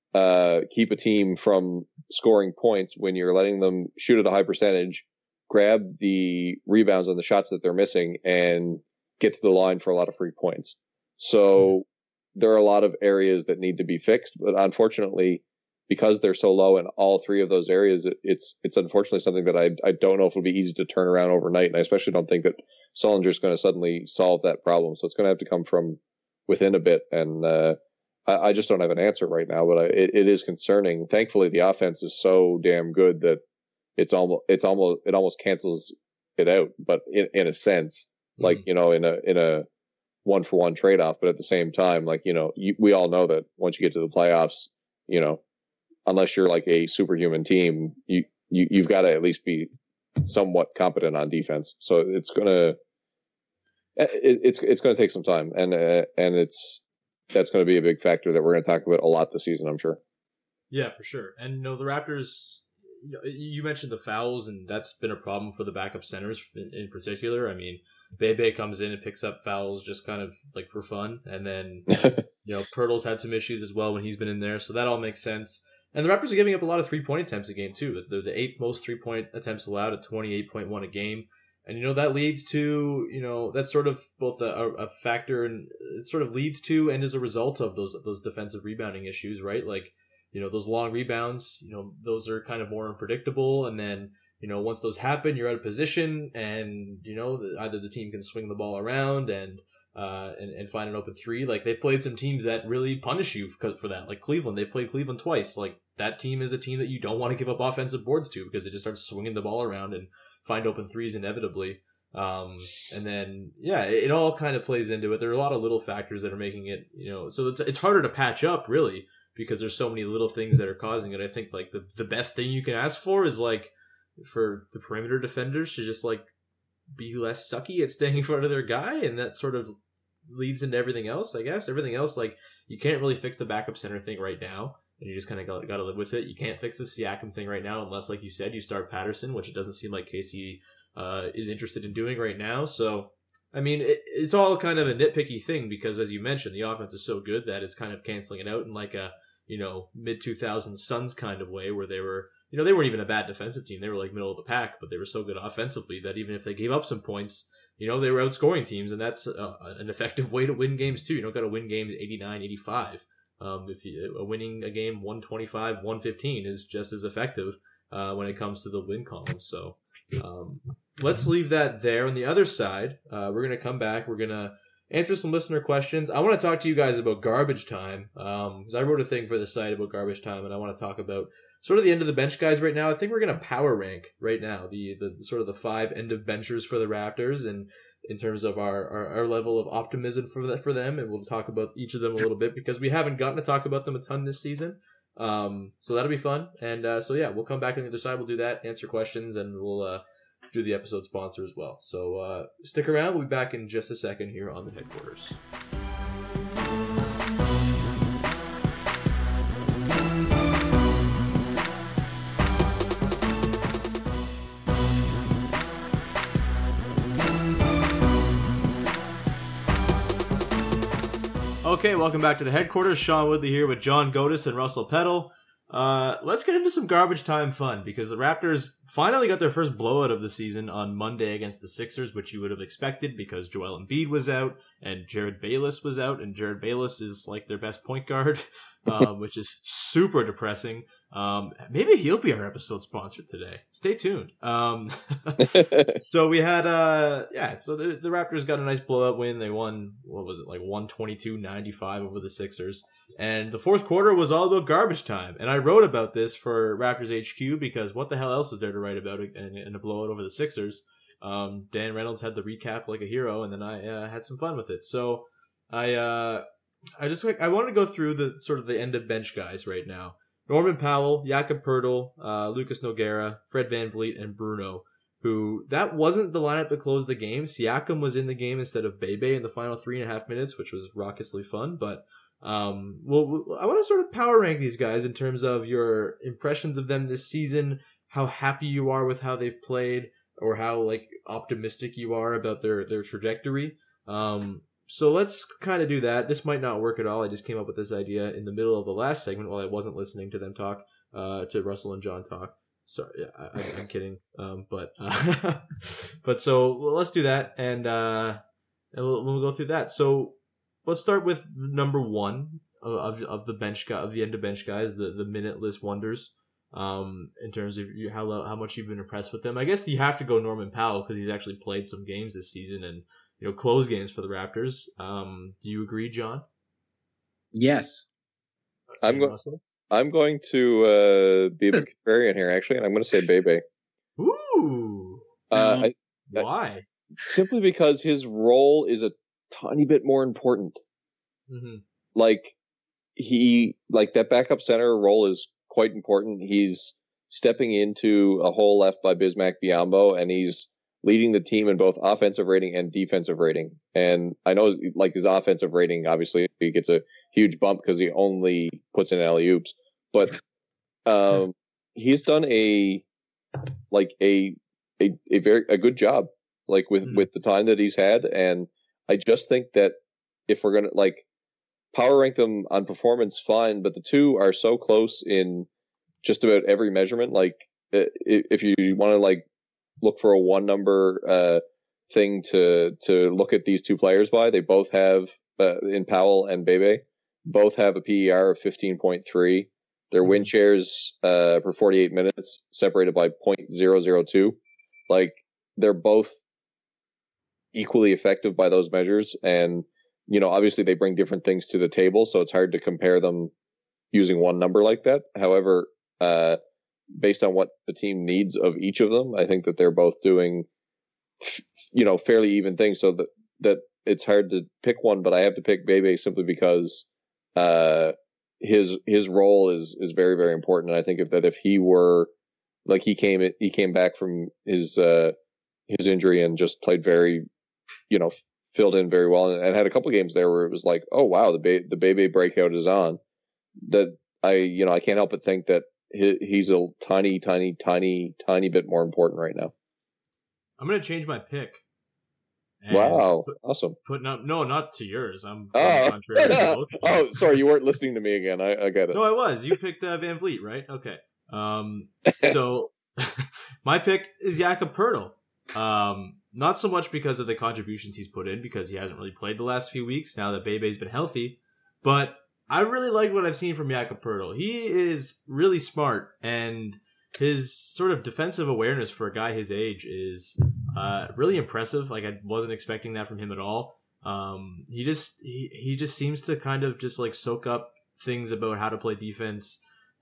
Speaker 3: uh, keep a team from scoring points when you're letting them shoot at a high percentage, grab the rebounds on the shots that they're missing, and get to the line for a lot of free points. So there are a lot of areas that need to be fixed, but unfortunately, because they're so low in all three of those areas, it, it's it's unfortunately something that I I don't know if it'll be easy to turn around overnight, and I especially don't think that Sullinger is going to suddenly solve that problem. So it's going to have to come from within a bit, and uh, I, I just don't have an answer right now. But I, it, it is concerning. Thankfully, the offense is so damn good that it's almost it's almost it almost cancels it out. But in in a sense, mm-hmm. like you know, in a in a one for one trade off, but at the same time, like, you know, you, we all know that once you get to the playoffs, you know, unless you're like a superhuman team, you, you, you've got to at least be somewhat competent on defense. So it's going to, it, it's, it's going to take some time. And, uh, and it's, that's going to be a big factor that we're going to talk about a lot this season, I'm sure.
Speaker 1: Yeah, for sure. And, you know, the Raptors, you mentioned the fouls, and that's been a problem for the backup centers in, in particular. I mean, Bebe comes in and picks up fouls just kind of like for fun, and then You know, Pirtle's had some issues as well when he's been in there, so that all makes sense. And the Raptors are giving up a lot of three-point attempts a game, too. They're the eighth most three-point attempts allowed at twenty-eight point one a game. And, you know, that leads to, you know, that's sort of both a, a factor and it sort of leads to and is a result of those those defensive rebounding issues, right? Like, you know, those long rebounds, you know, those are kind of more unpredictable. And then, you know, once those happen, you're out of position and, you know, the, either the team can swing the ball around and, uh, and, and find an open three. Like, they've played some teams that really punish you for, for that. Like Cleveland, they played Cleveland twice. Like, that team is a team that you don't want to give up offensive boards to because it just starts swinging the ball around and find open threes inevitably. Um, and then, yeah, it, it all kind of plays into it. There are a lot of little factors that are making it, you know, so it's, it's harder to patch up really because there's so many little things that are causing it. I think like the, the best thing you can ask for is like for the perimeter defenders to just like be less sucky at staying in front of their guy. And that sort of leads into everything else, I guess. Everything else, like you can't really fix the backup center thing right now. And you just kind of got, got to live with it. You can't fix the Siakam thing right now unless, like you said, you start Patterson, which it doesn't seem like K C uh, is interested in doing right now. So, I mean, it, it's all kind of a nitpicky thing because, as you mentioned, the offense is so good that it's kind of canceling it out in like a, you know, mid two thousands Suns kind of way where they were, you know, they weren't even a bad defensive team. They were like middle of the pack, but they were so good offensively that even if they gave up some points, you know, they were outscoring teams, and that's uh, an effective way to win games too. You don't got to win games eighty-nine, eighty-five. Um, if you, uh, winning a game one twenty-five, one fifteen is just as effective uh, when it comes to the win column. So um, let's leave that there. On the other side, uh, we're going to come back. We're going to answer some listener questions. I want to talk to you guys about garbage time because um, I wrote a thing for the site about garbage time, and I want to talk about sort of the end of the bench guys right now. I think we're going to power rank right now the, the sort of the five end of benchers for the Raptors and in terms of our, our, our level of optimism for that for them, and we'll talk about each of them a little bit because we haven't gotten to talk about them a ton this season. Um, so that'll be fun. And uh, so yeah, we'll come back on the other side. We'll do that, answer questions, and we'll uh, do the episode sponsor as well. So uh, stick around. We'll be back in just a second here on the headquarters. Okay, welcome back to the headquarters. Sean Woodley here with John Godis and Russell Peddle. Uh, let's get into some garbage time fun because the Raptors finally got their first blowout of the season on Monday against the Sixers, which you would have expected because Joel Embiid was out and Jared Bayless was out, and Jared Bayless is like their best point guard, um, which is super depressing. Um, maybe he'll be our episode sponsor today. Stay tuned. Um, so we had, uh, yeah, so the, the Raptors got a nice blowout win. They won, what was it, like one twenty-two ninety-five over the Sixers. And the fourth quarter was all about garbage time. And I wrote about this for Raptors H Q because what the hell else is there to write about in, in a blowout over the Sixers? Um, Dan Reynolds had the recap like a hero, and then I uh, had some fun with it. So I, uh, I just I wanted to go through the sort of the end of bench guys right now. Norman Powell, Jakob Poeltl, uh, Lucas Nogueira, Fred VanVleet, and Bruno, who that wasn't the lineup that closed the game. Siakam was in the game instead of Bebe in the final three and a half minutes, which was raucously fun. But um, well, I want to sort of power rank these guys in terms of your impressions of them this season, how happy you are with how they've played, or how like optimistic you are about their their trajectory. Um, So let's kind of do that. This might not work at all. I just came up with this idea in the middle of the last segment while I wasn't listening to them talk, uh, to Russell and John talk. Sorry, yeah, I, I'm kidding. Um, but uh, but so let's do that, and uh, and we'll, we'll go through that. So let's start with number one of of the bench guy, of the end of bench guys, the the minuteless wonders. Um, in terms of you, how how much you've been impressed with them. I guess you have to go Norman Powell because he's actually played some games this season and, you know, close games for the Raptors. Um, do you agree, John?
Speaker 2: Yes.
Speaker 3: I'm going. I'm going to uh, be a bit contrarian here, actually, and I'm going to say Bebe.
Speaker 1: Ooh.
Speaker 3: Uh, I,
Speaker 1: Why?
Speaker 3: I, simply because his role is a tiny bit more important.
Speaker 1: Mm-hmm.
Speaker 3: Like he, like that backup center role is quite important. He's stepping into a hole left by Bismack Biyombo, and he's leading the team in both offensive rating and defensive rating. And I know, like, his offensive rating, obviously, he gets a huge bump because he only puts in alley-oops. But um, he's done a, like, a a, a very a good job, like, with, mm-hmm. with the time that he's had. And I just think that if we're going to, like, power rank them on performance, fine, but the two are so close in just about every measurement. Like, if you want to like look for a one number uh, thing to to look at these two players by, they both have uh, in Powell and Bebe, both have a P E R of fifteen point three. Their win shares uh, for forty-eight minutes separated by point zero zero two. Like, they're both equally effective by those measures, and you know, obviously they bring different things to the table, so it's hard to compare them using one number like that. However, uh, based on what the team needs of each of them, I think that they're both doing, you know, fairly even things. So that that it's hard to pick one, but I have to pick Bebe simply because uh, his his role is is very very important. And I think if that if he were like he came he came back from his uh, his injury and just played very, you know, filled in very well, and, and had a couple games there where it was like, oh wow, the ba- the Bebe breakout is on. That I you know I can't help but think that he, he's a tiny tiny tiny tiny bit more important right now.
Speaker 1: I'm gonna change my pick.
Speaker 3: Wow,
Speaker 1: put,
Speaker 3: awesome!
Speaker 1: Putting up no, not to yours. I'm
Speaker 3: oh,
Speaker 1: contrary to both of you.
Speaker 3: Oh, sorry, you weren't listening to me again. I, I get it.
Speaker 1: No, I was. You picked uh, Van Vliet, right? Okay. Um, so my pick is Jakob Poeltl. Um, not so much because of the contributions he's put in, because he hasn't really played the last few weeks now that Bebe's been healthy, but I really like what I've seen from Jakob Poeltl. He is really smart, and his sort of defensive awareness for a guy his age is uh, really impressive. Like, I wasn't expecting that from him at all. Um, he just he, he just seems to kind of just like soak up things about how to play defense,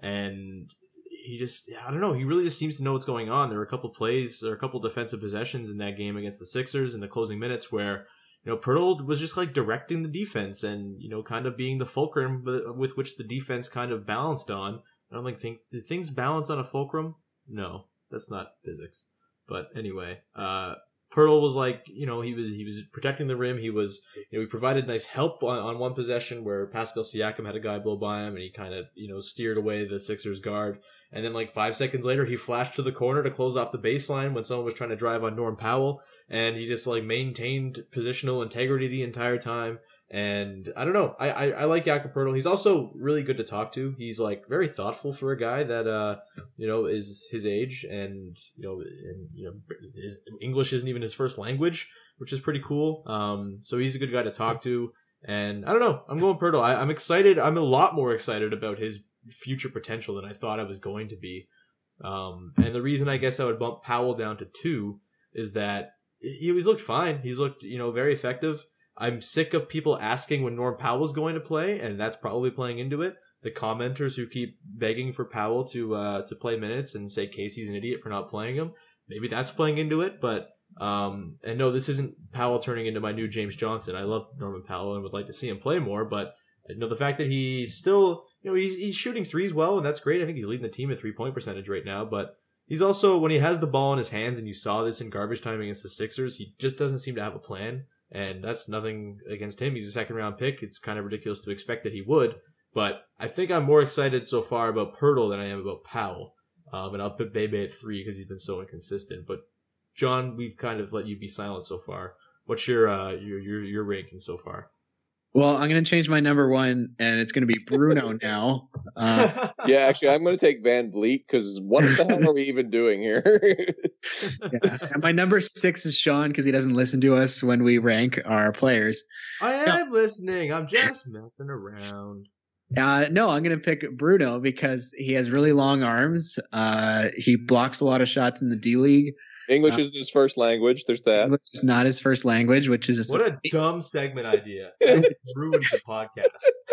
Speaker 1: and he just, I don't know, he really just seems to know what's going on. There were a couple plays or a couple defensive possessions in that game against the Sixers in the closing minutes where, you know, Poeltl was just like directing the defense and, you know, kind of being the fulcrum with which the defense kind of balanced on. I don't think, think do things balance on a fulcrum? No, that's not physics. But anyway, uh, Poeltl was like, you know, he was he was protecting the rim. He was, you know, he provided nice help on, on one possession where Pascal Siakam had a guy blow by him, and he kind of, you know, steered away the Sixers guard. And then like five seconds later, he flashed to the corner to close off the baseline when someone was trying to drive on Norm Powell, and he just like maintained positional integrity the entire time. And I don't know, I I, I like Jakob Poeltl. He's also really good to talk to. He's like very thoughtful for a guy that uh you know is his age, and you know and you know his English isn't even his first language, which is pretty cool. Um, so he's a good guy to talk to. And I don't know, I'm going Poeltl. I, I'm excited. I'm a lot more excited about his future potential than I thought I was going to be. Um, and the reason I guess I would bump Powell down to two is that he, he's looked fine. He's looked, you know, very effective. I'm sick of people asking when Norm Powell's going to play, and that's probably playing into it. The commenters who keep begging for Powell to uh, to play minutes and say Casey's an idiot for not playing him, maybe that's playing into it. But um, and no, this isn't Powell turning into my new James Johnson. I love Norman Powell and would like to see him play more, but you know, the fact that he's still, you know, he's he's shooting threes well, and that's great. I think he's leading the team in three-point percentage right now, but he's also, when he has the ball in his hands, and you saw this in garbage time against the Sixers, he just doesn't seem to have a plan, and that's nothing against him. He's a second-round pick. It's kind of ridiculous to expect that he would, but I think I'm more excited so far about Poeltl than I am about Powell, um, and I'll put Bebe at three because he's been so inconsistent. But John, we've kind of let you be silent so far. What's your uh, your your your ranking so far?
Speaker 2: Well, I'm going to change my number one, and it's going to be Bruno now. Uh,
Speaker 3: yeah, actually, I'm going to take Van Vliet, because what the hell are we even doing here?
Speaker 2: yeah. And my number six is Sean, because he doesn't listen to us when we rank our players.
Speaker 1: I am no. listening. I'm just messing around.
Speaker 2: Uh, no, I'm going to pick Bruno because he has really long arms. Uh, he blocks a lot of shots in the D League.
Speaker 3: English
Speaker 2: uh,
Speaker 3: isn't his first language. There's that.
Speaker 2: English is not his first language, which is
Speaker 1: what a dumb segment idea. It ruins the podcast.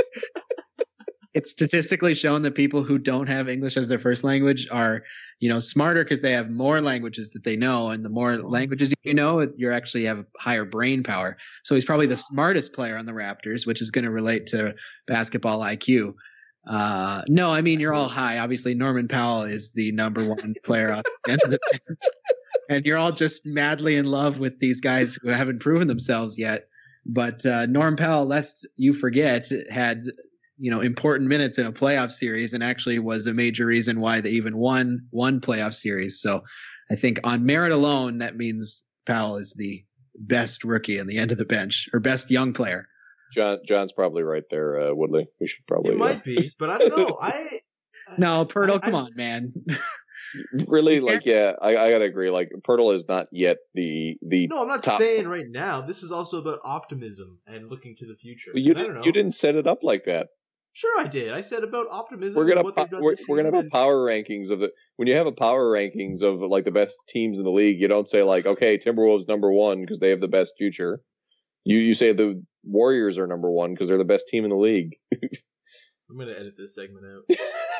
Speaker 2: It's statistically shown that people who don't have English as their first language are, you know, smarter because they have more languages that they know, and the more languages you know, you actually have higher brain power. So he's probably the smartest player on the Raptors, which is going to relate to basketball I Q. Uh, no, I mean, you're all high. Obviously, Norman Powell is the number one player on the end of the bench. And you're all just madly in love with these guys who haven't proven themselves yet. But uh, Norm Powell, lest you forget, had, you know, important minutes in a playoff series, and actually was a major reason why they even won one playoff series. So I think on merit alone, that means Powell is the best rookie on the end of the bench, or best young player.
Speaker 3: John John's probably right there, uh, Woodley. We should probably.
Speaker 1: It might
Speaker 3: yeah.
Speaker 1: be, but I don't know. I
Speaker 2: No, Pirtle,
Speaker 1: I-
Speaker 2: come
Speaker 1: I-
Speaker 2: on, man.
Speaker 3: Really,
Speaker 2: You
Speaker 3: like, yeah, I, I gotta agree. Like, Pirtle is not yet the the.
Speaker 1: no, I'm not
Speaker 3: top-
Speaker 1: saying right now. This is also about optimism and looking to the future.
Speaker 3: You
Speaker 1: And I don't
Speaker 3: didn't.
Speaker 1: know.
Speaker 3: You didn't set it up like that.
Speaker 1: Sure, I did. I said about optimism.
Speaker 3: We're
Speaker 1: and
Speaker 3: gonna
Speaker 1: what
Speaker 3: po-
Speaker 1: they've done
Speaker 3: we're,
Speaker 1: this
Speaker 3: we're gonna
Speaker 1: season
Speaker 3: have
Speaker 1: and-
Speaker 3: power rankings of the when you have a power rankings of like the best teams in the league. You don't say like, okay, Timberwolves number one because they have the best future. You you say the Warriors are number one because they're the best team in the league.
Speaker 1: I'm gonna edit this segment out.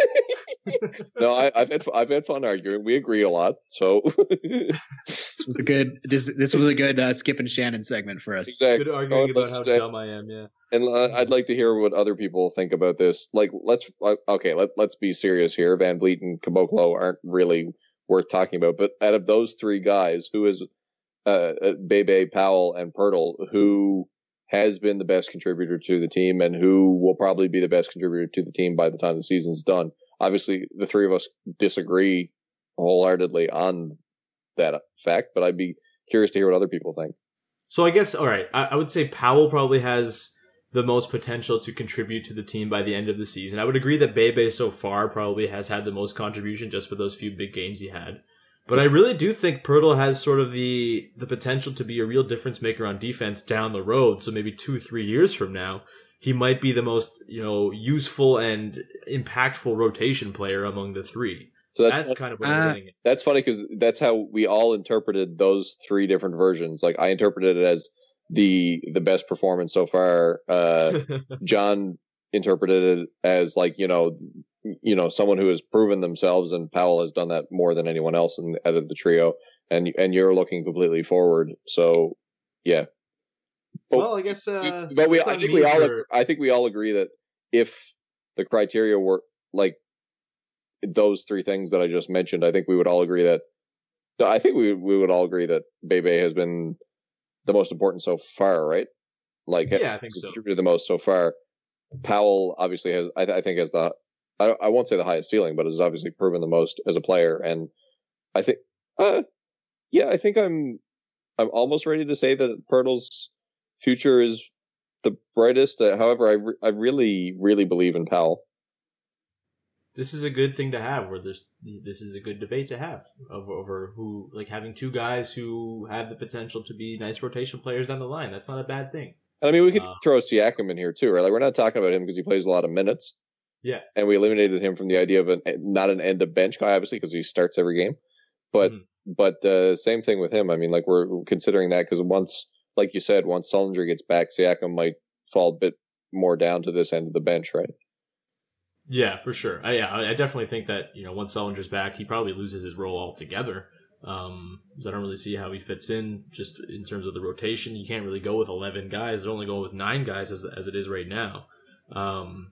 Speaker 3: No, I, I've had I've had fun arguing. We agree a lot, so
Speaker 2: This was a good. This, this was a good uh, Skip and Shannon segment for us.
Speaker 3: exactly.
Speaker 1: Good arguing
Speaker 3: Oh,
Speaker 1: about
Speaker 3: let's
Speaker 1: how
Speaker 3: say-
Speaker 1: dumb I am. Yeah.
Speaker 3: And uh, I'd like to hear what other people think about this. Like, let's uh, okay, let let's be serious here. Van Vliet and Caboclo aren't really worth talking about. But out of those three guys, who is uh, uh, Bebe, Powell, and Pirtle, who has been the best contributor to the team, and who will probably be the best contributor to the team by the time the season's done? Obviously, the three of us disagree wholeheartedly on that fact, but I'd be curious to hear what other people think.
Speaker 1: So I guess all right. I, I would say Powell probably has the most potential to contribute to the team by the end of the season. I would agree that Bebe so far probably has had the most contribution just for those few big games he had. But I really do think Pirtle has sort of the the potential to be a real difference maker on defense down the road. So maybe two, three years from now, he might be the most, you know, useful and impactful rotation player among the three.
Speaker 3: So that's,
Speaker 1: That's kind of what
Speaker 2: uh,
Speaker 1: I'm getting at.
Speaker 3: That's funny because that's how we all interpreted those three different versions. Like I interpreted it as the the best performance so far. Uh, John interpreted it as like you know, you know, someone who has proven themselves, and Powell has done that more than anyone else in out of the trio. And and you're looking completely forward. So yeah. But,
Speaker 1: well, I guess. Uh,
Speaker 3: but we
Speaker 1: that's
Speaker 3: I
Speaker 1: on
Speaker 3: think
Speaker 1: me
Speaker 3: we all
Speaker 1: for-
Speaker 3: I think we all agree that if the criteria were like those three things that I just mentioned, I think we would all agree that I think we we would all agree that Bebe has been the most important so far, right? Like,
Speaker 1: Yeah, I think so.
Speaker 3: contributed the most so far. Powell obviously has, I, I think, has the, I, I won't say the highest ceiling, but has obviously proven the most as a player. And I think, uh, yeah, I think I'm, I'm almost ready to say that Pirtle's future is the brightest. Uh, however, I, re- I really, really believe in Powell.
Speaker 1: This is a good thing to have. Where there's this is a good debate to have over, over who like having two guys who have the potential to be nice rotation players down the line. That's not a bad thing.
Speaker 3: And I mean, we could
Speaker 1: Uh,
Speaker 3: throw Siakam in here too, right? Like, we're not talking about him because he plays a lot of minutes.
Speaker 1: Yeah.
Speaker 3: And we eliminated him from the idea of an, not an end of bench guy, obviously, because he starts every game. But,
Speaker 1: Mhm.
Speaker 3: but, uh, same thing with him. I mean, like, we're considering that because once, like you said, once Sullinger gets back, Siakam might fall a bit more down to this end of the bench, right?
Speaker 1: Yeah, for sure. I, yeah, I definitely think that you know once Sullinger's back, he probably loses his role altogether. Um, because I don't really see how he fits in just in terms of the rotation. You can't really go with eleven guys. They're only going with nine guys as as it is right now. Um,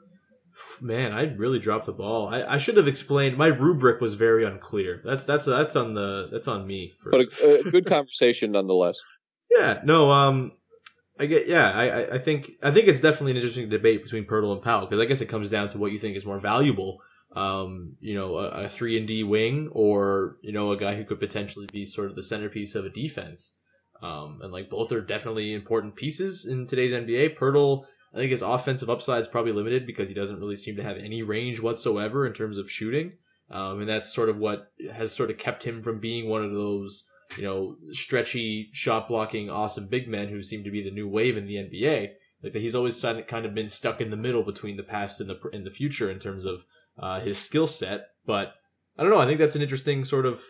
Speaker 1: man, I really dropped the ball. I, I should have explained. My rubric was very unclear. That's that's that's on the that's on me. For,
Speaker 3: But a, a good conversation nonetheless.
Speaker 1: yeah, no. Um, I get. Yeah, I I- I think I think it's definitely an interesting debate between Pirtle and Powell because I guess it comes down to what you think is more valuable. Um, you know, a, a three and D wing, or you know, a guy who could potentially be sort of the centerpiece of a defense. Um, and like both are definitely important pieces in today's N B A. Pirtle, I think his offensive upside is probably limited because he doesn't really seem to have any range whatsoever in terms of shooting. Um, and that's sort of what has sort of kept him from being one of those, you know, stretchy, shot blocking, awesome big men who seem to be the new wave in the N B A. Like that he's always kind of been stuck in the middle between the past and the and the future in terms of uh, his skill set. But I don't know. I think that's an interesting sort of.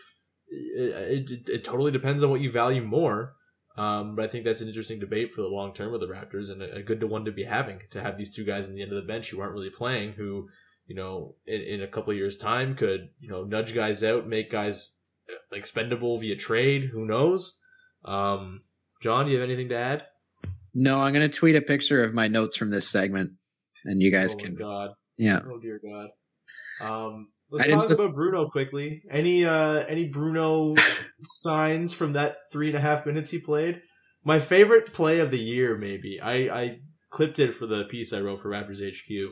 Speaker 1: It, it, it totally depends on what you value more. Um, but I think that's an interesting debate for the long term of the Raptors and a, a good one to be having to have these two guys in the end of the bench who aren't really playing, who you know in, in a couple of years time could you know nudge guys out, make guys expendable via trade. Who knows? Um, John, do you have anything to add?
Speaker 2: No, I'm gonna tweet a picture of my notes from this segment, and you guys
Speaker 1: oh
Speaker 2: can.
Speaker 1: my God.
Speaker 2: Yeah.
Speaker 1: Oh dear God. Um,
Speaker 2: I
Speaker 1: let's
Speaker 2: didn't
Speaker 1: talk
Speaker 2: listen-
Speaker 1: about Bruno quickly. Any uh any Bruno signs from that three and a half minutes he played? My favorite play of the year, maybe. I I clipped it for the piece I wrote for Raptors H Q,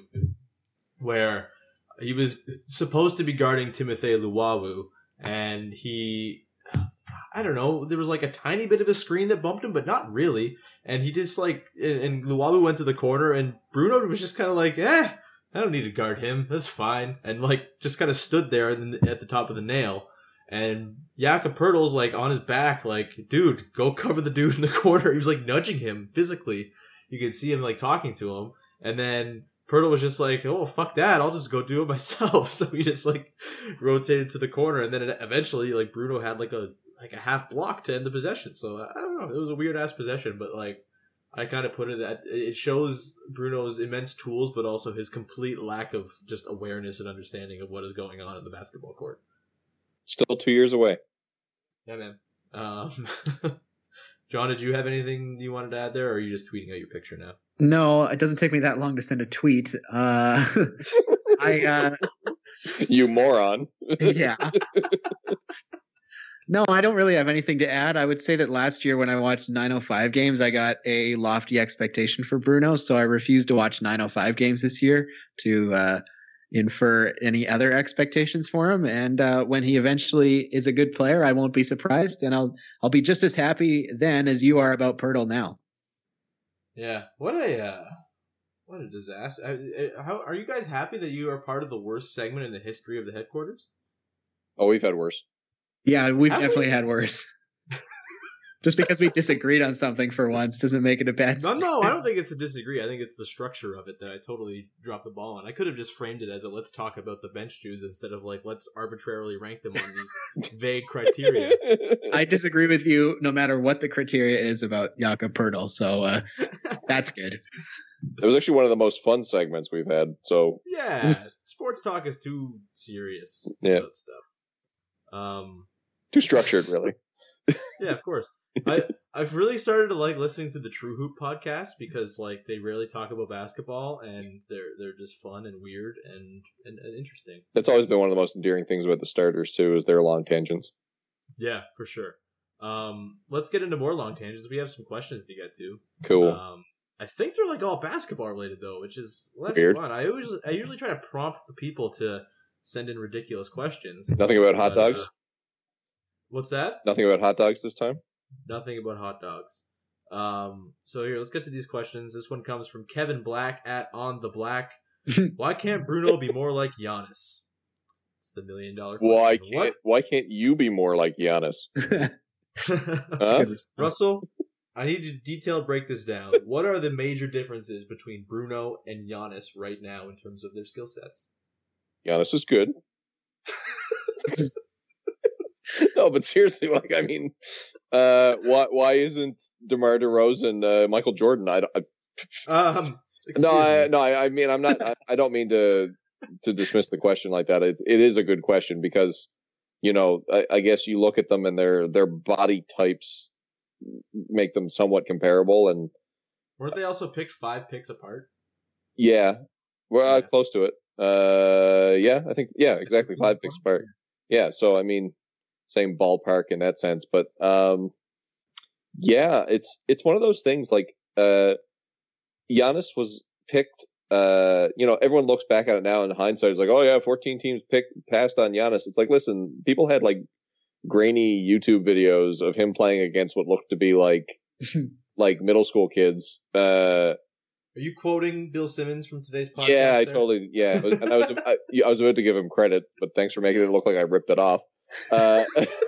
Speaker 1: where he was supposed to be guarding Timothy Luwawu, and he I don't know, there was like a tiny bit of a screen that bumped him, but not really. And he just like, and, and Lualu went to the corner, and Bruno was just kind of like, eh, I don't need to guard him. That's fine. And like, just kind of stood there and then at the top of the nail. And Jakob Pertl's like on his back, like, dude, go cover the dude in the corner. He was like nudging him physically. You could see him like talking to him. And then Pertl was just like, oh, fuck that. I'll just go do it myself. So he just like rotated to the corner. And then it, eventually like Bruno had like a, like a half block to end the possession. So I don't know. It was a weird ass possession, but like I kind of put it that it shows Bruno's immense tools, but also his complete lack of just awareness and understanding of what is going on in the basketball court.
Speaker 3: Still two years away.
Speaker 1: Yeah, man. Um, John, did you have anything you wanted to add there, or are you just tweeting out your picture now?
Speaker 2: No, it doesn't take me that long to send a tweet. Uh, I uh,
Speaker 3: You moron.
Speaker 2: yeah. No, I don't really have anything to add. I would say that last year when I watched nine oh five games, I got a lofty expectation for Bruno, so I refused to watch nine oh five games this year to uh, infer any other expectations for him. And uh, when he eventually is a good player, I won't be surprised, and I'll I'll be just as happy then as you are about Pertl now.
Speaker 1: Yeah, what a uh, what a disaster! I, I, how are you guys happy that you are part of the worst segment in the history of the headquarters?
Speaker 3: Oh, we've had worse.
Speaker 2: Yeah, we've
Speaker 1: Have
Speaker 2: definitely
Speaker 1: we?
Speaker 2: had worse. Just because we disagreed on something for once doesn't make it a bad.
Speaker 1: No, no, I don't think it's to disagree. I think it's the structure of it that I totally dropped the ball on. I could have just framed it as a let's talk about the bench Jews instead of like let's arbitrarily rank them on these vague criteria.
Speaker 2: I disagree with you no matter what the criteria is about Jakob Pertl, so uh, that's good.
Speaker 3: It was actually one of the most fun segments we've had. So
Speaker 1: Yeah, sports talk is too serious
Speaker 3: Yeah.
Speaker 1: about stuff. Um,
Speaker 3: too structured, really.
Speaker 1: yeah, of course. I I've really started to like listening to the True Hoop podcast because like they rarely talk about basketball and they're they're just fun and weird and, and, and interesting.
Speaker 3: That's always been one of the most endearing things about the starters too, is their long tangents.
Speaker 1: Yeah, for sure. Um, let's get into more long tangents. We have some questions to get to.
Speaker 3: Cool.
Speaker 1: Um, I think they're like all basketball related though, which is less
Speaker 3: Weird.
Speaker 1: fun. I usually I usually try to prompt the people to send in ridiculous questions.
Speaker 3: Nothing about hot
Speaker 1: But,
Speaker 3: dogs?
Speaker 1: uh, what's that?
Speaker 3: Nothing about hot dogs this time?
Speaker 1: Nothing about hot dogs. Um, so here, let's get to these questions. This one comes from Kevin Black at On the Black. Why can't Bruno be more like Giannis? It's the million dollar question.
Speaker 3: Why can't why can't you be more like Giannis?
Speaker 1: What?
Speaker 3: Huh?
Speaker 1: Russell, I need you to detail break this down. What are the major differences between Bruno and Giannis right now in terms of their skill sets?
Speaker 3: Giannis is good. No, but seriously, like I mean, uh, why why isn't DeMar DeRozan uh, Michael Jordan? I, don't, I
Speaker 1: Um, excuse
Speaker 3: no, I,
Speaker 1: me.
Speaker 3: no, I, I mean, I'm not. I, I don't mean to to dismiss the question like that. It it is a good question because you know I, I guess you look at them and their their body types make them somewhat comparable, and
Speaker 1: Weren't they also picked five picks apart?
Speaker 3: yeah, we're uh,
Speaker 1: Yeah.
Speaker 3: close to it. Uh, yeah, I think yeah, exactly five picks apart. Yeah, so I mean, same ballpark in that sense, but um, yeah, it's it's one of those things. Like uh, Giannis was picked. Uh, you know, everyone looks back at it now in hindsight. It's like, oh yeah, fourteen teams picked passed on Giannis. It's like, listen, people had like grainy YouTube videos of him playing against what looked to be like like middle school kids. Uh,
Speaker 1: Are you quoting Bill Simmons from today's podcast?
Speaker 3: yeah, I
Speaker 1: there?
Speaker 3: totally yeah. And I was I, I was about to give him credit, but thanks for making it look like I ripped it off. Uh,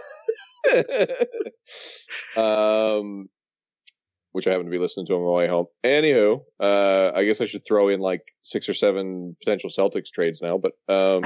Speaker 3: um, which I happen to be listening to on my way home. Anywho, uh, I guess I should throw in like six or seven potential Celtics trades now, but um,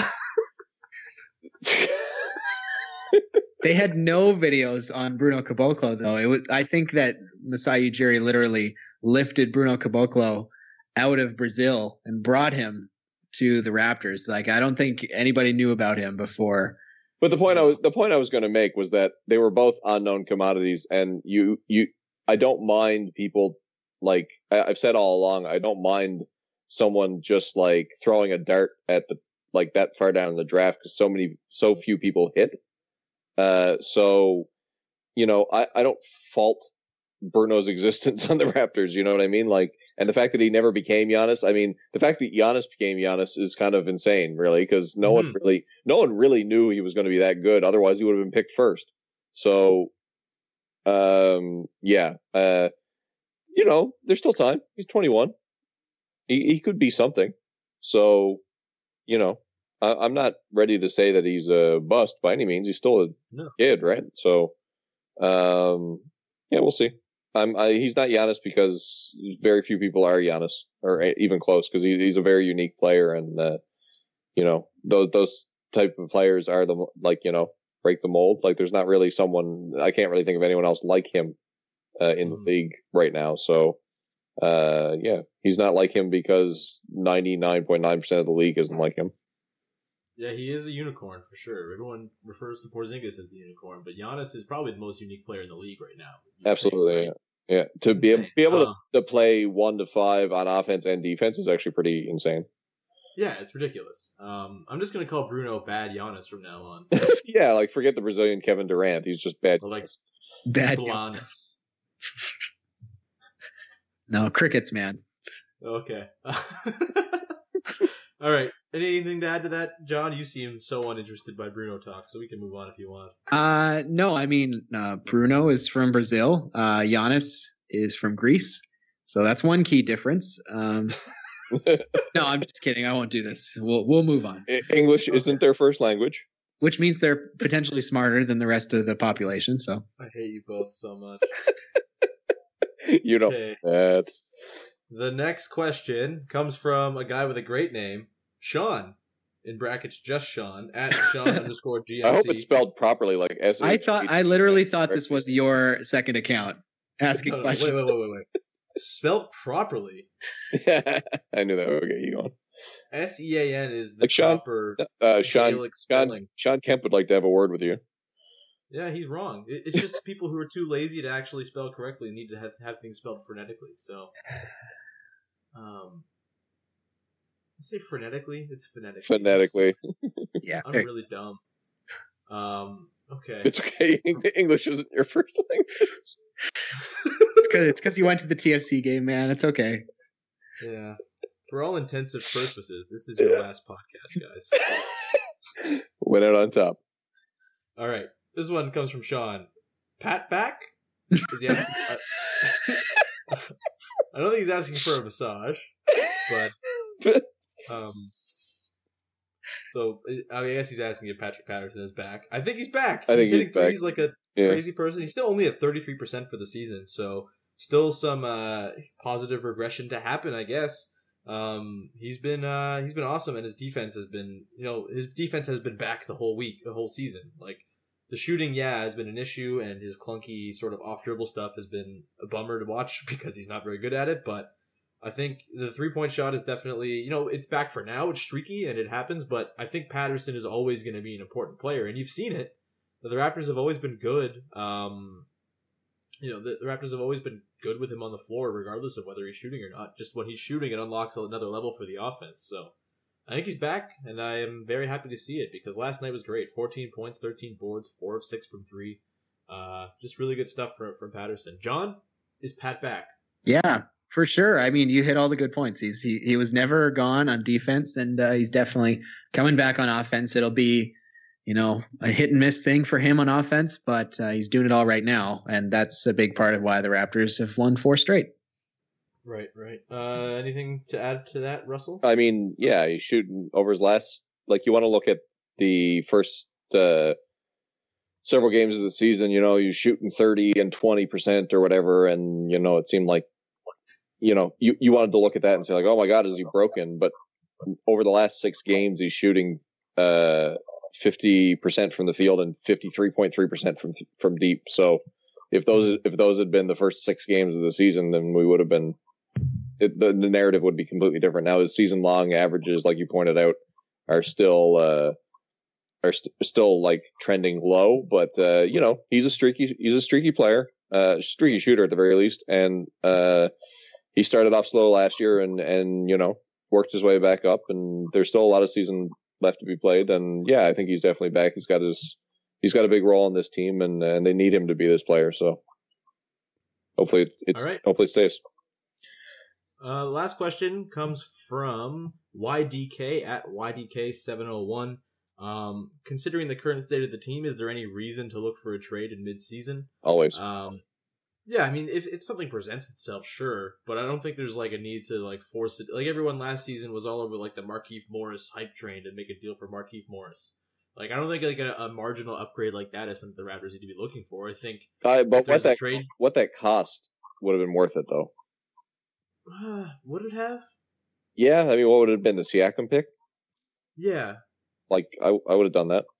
Speaker 2: They had no videos on Bruno Caboclo, though. It was. I think that Masai Ujiri literally lifted Bruno Caboclo out of Brazil and brought him to the Raptors. Like, I don't think anybody knew about him before.
Speaker 3: But the point I was the point I was going to make was that they were both unknown commodities, and you you I don't mind people like I, I've said all along. I don't mind someone just like throwing a dart at the like that far down in the draft because so many so few people hit. Uh, so you know I I don't fault Bruno's existence on the Raptors. You know what I mean? Like, and the fact that he never became Giannis. I mean, the fact that Giannis became Giannis is kind of insane, really, because no
Speaker 1: Mhm.
Speaker 3: one really, no one really knew he was going to be that good. Otherwise, he would have been picked first. So, Um, yeah. Uh, you know, there's still time. He's twenty-one. He he could be something. So, you know, I, I'm not ready to say that he's a bust by any means. He's still a
Speaker 1: No.
Speaker 3: kid, right? So, um, yeah, we'll see. I'm. I, he's not Giannis because very few people are Giannis or even close because he, he's a very unique player, and uh, you know those those type of players are the like you know break the mold. Like there's not really someone I can't really think of anyone else like him uh, in
Speaker 1: Mm.
Speaker 3: the league right now. So. Uh, yeah, he's not like him because ninety-nine point nine percent of the league isn't like him.
Speaker 1: Yeah, he is a unicorn for sure. Everyone refers to Porzingis as the unicorn, but Giannis is probably the most unique player in the league right now. you think,
Speaker 3: Absolutely,
Speaker 1: right?
Speaker 3: yeah. yeah. To
Speaker 1: It's
Speaker 3: be able,
Speaker 1: insane.
Speaker 3: be able
Speaker 1: Uh,
Speaker 3: to, to play one to five on offense and defense is actually pretty insane.
Speaker 1: Yeah, it's ridiculous. Um, I'm just gonna call Bruno bad Giannis from now on.
Speaker 3: Yeah, like forget the Brazilian Kevin Durant. He's just bad.
Speaker 1: Or like
Speaker 2: Bad.
Speaker 1: Blanis.
Speaker 2: No, crickets, man.
Speaker 1: Okay. All right. Anything to add to that, John? You seem so uninterested by Bruno talk, so we can move on if you want.
Speaker 2: Uh, no, I mean, uh, Bruno is from Brazil. Uh, Giannis is from Greece. So that's one key difference. Um, no, I'm just kidding. I won't do this. We'll, we'll move on.
Speaker 3: English isn't their first language.
Speaker 2: Which means they're potentially smarter than the rest of the population. So
Speaker 1: I hate you both so much.
Speaker 3: You know
Speaker 1: Okay.
Speaker 3: that.
Speaker 1: The next question comes from a guy with a great name, Sean. In brackets, just Sean at Sean underscore G
Speaker 3: I
Speaker 1: M C.
Speaker 3: hope it's spelled properly, like S.
Speaker 2: I thought, I literally thought this was your second account asking
Speaker 1: No, no,
Speaker 2: questions.
Speaker 1: Wait, wait, wait, wait, wait. Spelt properly.
Speaker 3: I knew that would get you going.
Speaker 1: S E A N is the
Speaker 3: Like Sean-
Speaker 1: proper
Speaker 3: Uh, Sean,
Speaker 1: Gaelic
Speaker 3: Sean,
Speaker 1: spelling.
Speaker 3: Sean Kemp would like to have a word with you.
Speaker 1: Yeah, he's wrong. It, it's just people who are too lazy to actually spell correctly need to have, have things spelled phonetically. So, um, I say phonetically. It's phonetically.
Speaker 3: Phonetically,
Speaker 2: Yeah.
Speaker 1: I'm
Speaker 2: there-
Speaker 1: really dumb. Um. Okay.
Speaker 3: it's okay. English isn't your first language.
Speaker 2: It's because it's because you went to the T F C game, man. It's okay.
Speaker 1: Yeah. For all intensive purposes, this is your
Speaker 3: Yeah.
Speaker 1: last podcast, guys.
Speaker 3: Went out on top.
Speaker 1: All right. This one comes from Sean. Pat back? Is he asking, I, I don't think he's asking for a massage, but um. So I guess he's asking if Patrick Patterson is back. I think he's back.
Speaker 3: I think
Speaker 1: he's hitting
Speaker 3: he's back.
Speaker 1: threes like a
Speaker 3: Yeah.
Speaker 1: crazy person. He's still only at thirty-three percent for the season, so still some uh, positive regression to happen, I guess. Um, he's been uh, he's been awesome, and his defense has been, you know, his defense has been back the whole week, the whole season. Like the shooting, yeah, has been an issue, and his clunky sort of off dribble stuff has been a bummer to watch because he's not very good at it. But I think the three point shot is definitely, you know, it's back for now. It's streaky and it happens, but I think Patterson is always going to be an important player, and you've seen it. The Raptors have always been good. Um, you know, the, the Raptors have always been good with him on the floor, regardless of whether he's shooting or not. Just when he's shooting, it unlocks another level for the offense. So I think he's back, and I am very happy to see it because last night was great. fourteen points, thirteen boards, four of six from three. Uh, just really good stuff from from Patterson. John, is Pat back?
Speaker 2: Yeah, for sure. I mean, you hit all the good points. He's he, he was never gone on defense, and uh, he's definitely coming back on offense. It'll be, you know, a hit and miss thing for him on offense, but uh, he's doing it all right now, and that's a big part of why the Raptors have won four straight.
Speaker 1: Right, right. Uh, anything to add to that, Russell?
Speaker 3: I mean, yeah, he's shooting over his last. Like, you want to look at the first uh, several games of the season. You know, he's shooting thirty and twenty percent or whatever, and you know, it seemed like, you know, you you wanted to look at that and say like, oh my God, is he broken? But over the last six games, he's shooting uh, fifty percent from the field and fifty-three point three percent from from deep. So if those if those had been the first six games of the season, then we would have been. It, the, the narrative would be completely different. Now his season long averages, like you pointed out, are still uh, are st- still like trending low. But uh, you know, he's a streaky he's a streaky player, uh, streaky shooter at the very least, and uh, he started off slow last year and and you know worked his way back up. And there's still a lot of season left to be played. And yeah, I think he's definitely back. He's got his he's got a big role in this team, and and they need him to be this player. So hopefully it's, it's
Speaker 1: All right.
Speaker 3: hopefully it stays.
Speaker 1: Uh, last question comes from Y D K at Y D K seven oh one. Um, considering the current state of the team, is there any reason to look for a trade in mid-season?
Speaker 3: Always.
Speaker 1: Um, yeah, I mean, if, if something presents itself, sure, but I don't think there's like a need to like force it. Like everyone last season was all over like the Markieff Morris hype train to make a deal for Markieff Morris. Like I don't think like a, a marginal upgrade like that is something the Raptors need to be looking for. I think,
Speaker 3: uh, but what that
Speaker 1: trade,
Speaker 3: what that cost would have been worth it though.
Speaker 1: Uh, would it have?
Speaker 3: Yeah, I mean, what would it have been, the Siakam pick?
Speaker 1: Yeah.
Speaker 3: Like, I I would have done that.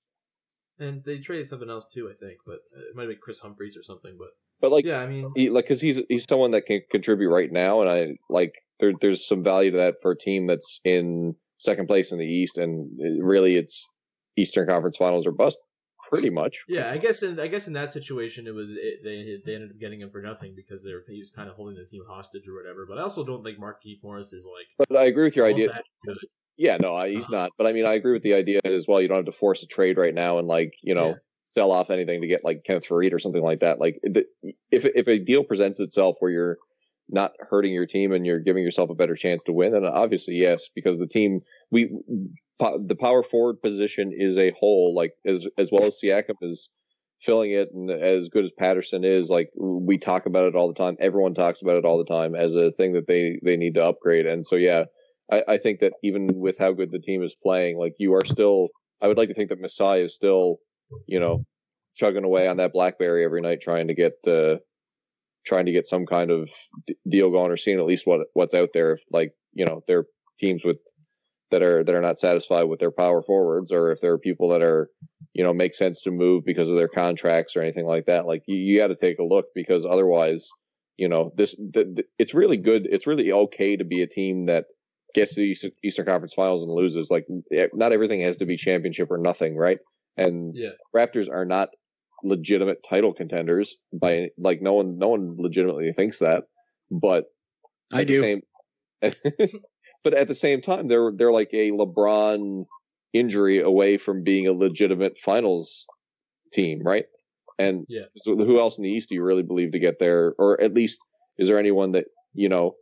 Speaker 1: And they traded something else too, I think, but it might have been Chris Humphries or something. But
Speaker 3: but like,
Speaker 1: yeah, I mean,
Speaker 3: he, like, because he's he's someone that can contribute right now, and I like there there's some value to that for a team that's in second place in the East, and it, really it's Eastern Conference Finals or bust, pretty much.
Speaker 1: Yeah, I guess in I guess in that situation it was it, they they ended up getting him for nothing because they were he was kind of holding the team hostage or whatever. But I also don't think Markieff Morris is like.
Speaker 3: But I agree with your
Speaker 1: all
Speaker 3: idea.
Speaker 1: that good.
Speaker 3: Yeah, no, I, he's
Speaker 1: Uh-huh.
Speaker 3: not. But I mean, I agree with the idea as well. You don't have to force a trade right now and like you know
Speaker 1: Yeah.
Speaker 3: sell off anything to get like Kenneth Faried or something like that. Like the, if if a deal presents itself where you're not hurting your team and you're giving yourself a better chance to win, then obviously yes, because the team we po- the power forward position is a whole, like as as well as Siakam is filling it, and as good as Patterson is, like we talk about it all the time. Everyone talks about it all the time as a thing that they they need to upgrade. And so yeah, I, I think that even with how good the team is playing, like you are still, I would like to think that Masai is still, you know, chugging away on that BlackBerry every night trying to get uh, trying to get some kind of d- deal going, or seeing at least what what's out there. If like you know there are teams with that are that are not satisfied with their power forwards, or if there are people that are you know make sense to move because of their contracts or anything like that. Like you, you got to take a look, because otherwise, you know this the, the, it's really good. It's really okay to be a team that gets to the Eastern, Eastern Conference Finals and loses. Like not everything has to be championship or nothing, right? And
Speaker 1: Yeah.
Speaker 3: Raptors are not legitimate title contenders by like no one no one legitimately thinks that, but
Speaker 2: I
Speaker 3: at
Speaker 2: do.
Speaker 3: the same but at the same time they're they're like a LeBron injury away from being a legitimate finals team, right? And
Speaker 1: Yeah.
Speaker 3: so who else in the East do you really believe to get there? Or at least is there anyone that you know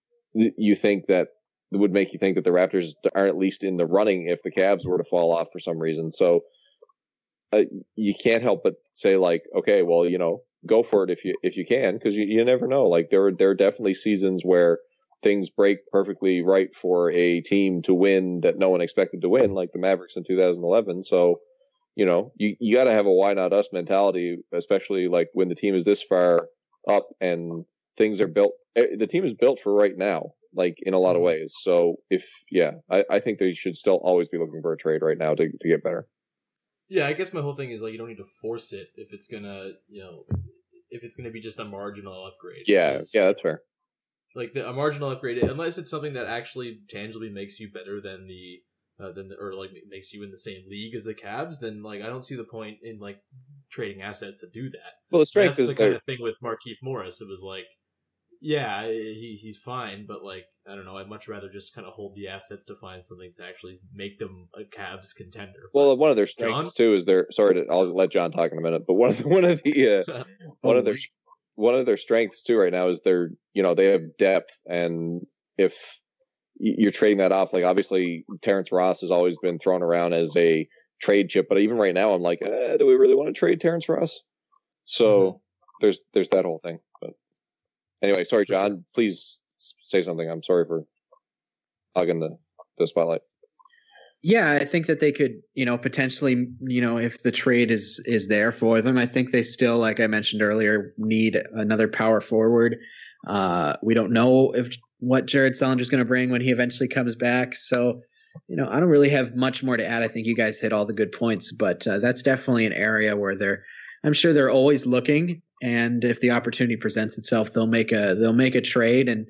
Speaker 3: you think that would make you think that the Raptors are at least in the running if the Cavs were to fall off for some reason? So uh, you can't help but say like, okay, well, you know, go for it if you if you can, because you, you never know. Like there are there are definitely seasons where things break perfectly right for a team to win that no one expected to win, like the Mavericks in two thousand eleven. So you know, you you got to have a why not us mentality, especially like when the team is this far up and things are built. The team is built for right now, like in a lot of ways. So if yeah, I, I think they should still always be looking for a trade right now to to get better.
Speaker 1: Yeah, I guess my whole thing is like you don't need to force it if it's gonna, you know, if it's gonna be just a marginal upgrade.
Speaker 3: Yeah,
Speaker 1: It's-
Speaker 3: yeah, that's fair.
Speaker 1: Like the, a marginal upgrade, unless it's something that actually tangibly makes you better than the, uh, than the, or like makes you in the same league as the Cavs, then like I don't see the point in like trading assets to do that.
Speaker 3: Well, the
Speaker 1: And
Speaker 3: strength
Speaker 1: that's
Speaker 3: is
Speaker 1: the kind
Speaker 3: there.
Speaker 1: of thing with Markieff Morris. It was like, yeah, he he's fine, but like I don't know, I'd much rather just kind of hold the assets to find something to actually make them a Cavs contender.
Speaker 3: Well, one of their strengths
Speaker 1: John?
Speaker 3: too is their. Sorry, to, I'll let John talk in a minute. But one of the, one of the uh, one of their one of their strengths too right now is their you know they have depth, and if you're trading that off, like obviously Terrence Ross has always been thrown around as a trade chip, but even right now I'm like, eh, do we really want to trade Terrence Ross? So
Speaker 1: Mhm.
Speaker 3: there's there's that whole thing. But anyway, sorry,
Speaker 1: For
Speaker 3: John.
Speaker 1: sure.
Speaker 3: Please say something. I'm sorry for hogging the the spotlight.
Speaker 2: Yeah, I think that they could, you know, potentially, you know, if the trade is is there for them, I think they still, like I mentioned earlier, need another power forward. Uh, we don't know if what Jared Salinger's going to bring when he eventually comes back. So, you know, I don't really have much more to add. I think you guys hit all the good points, but uh, that's definitely an area where they're, I'm sure they're always looking, and if the opportunity presents itself, they'll make a they'll make a trade. And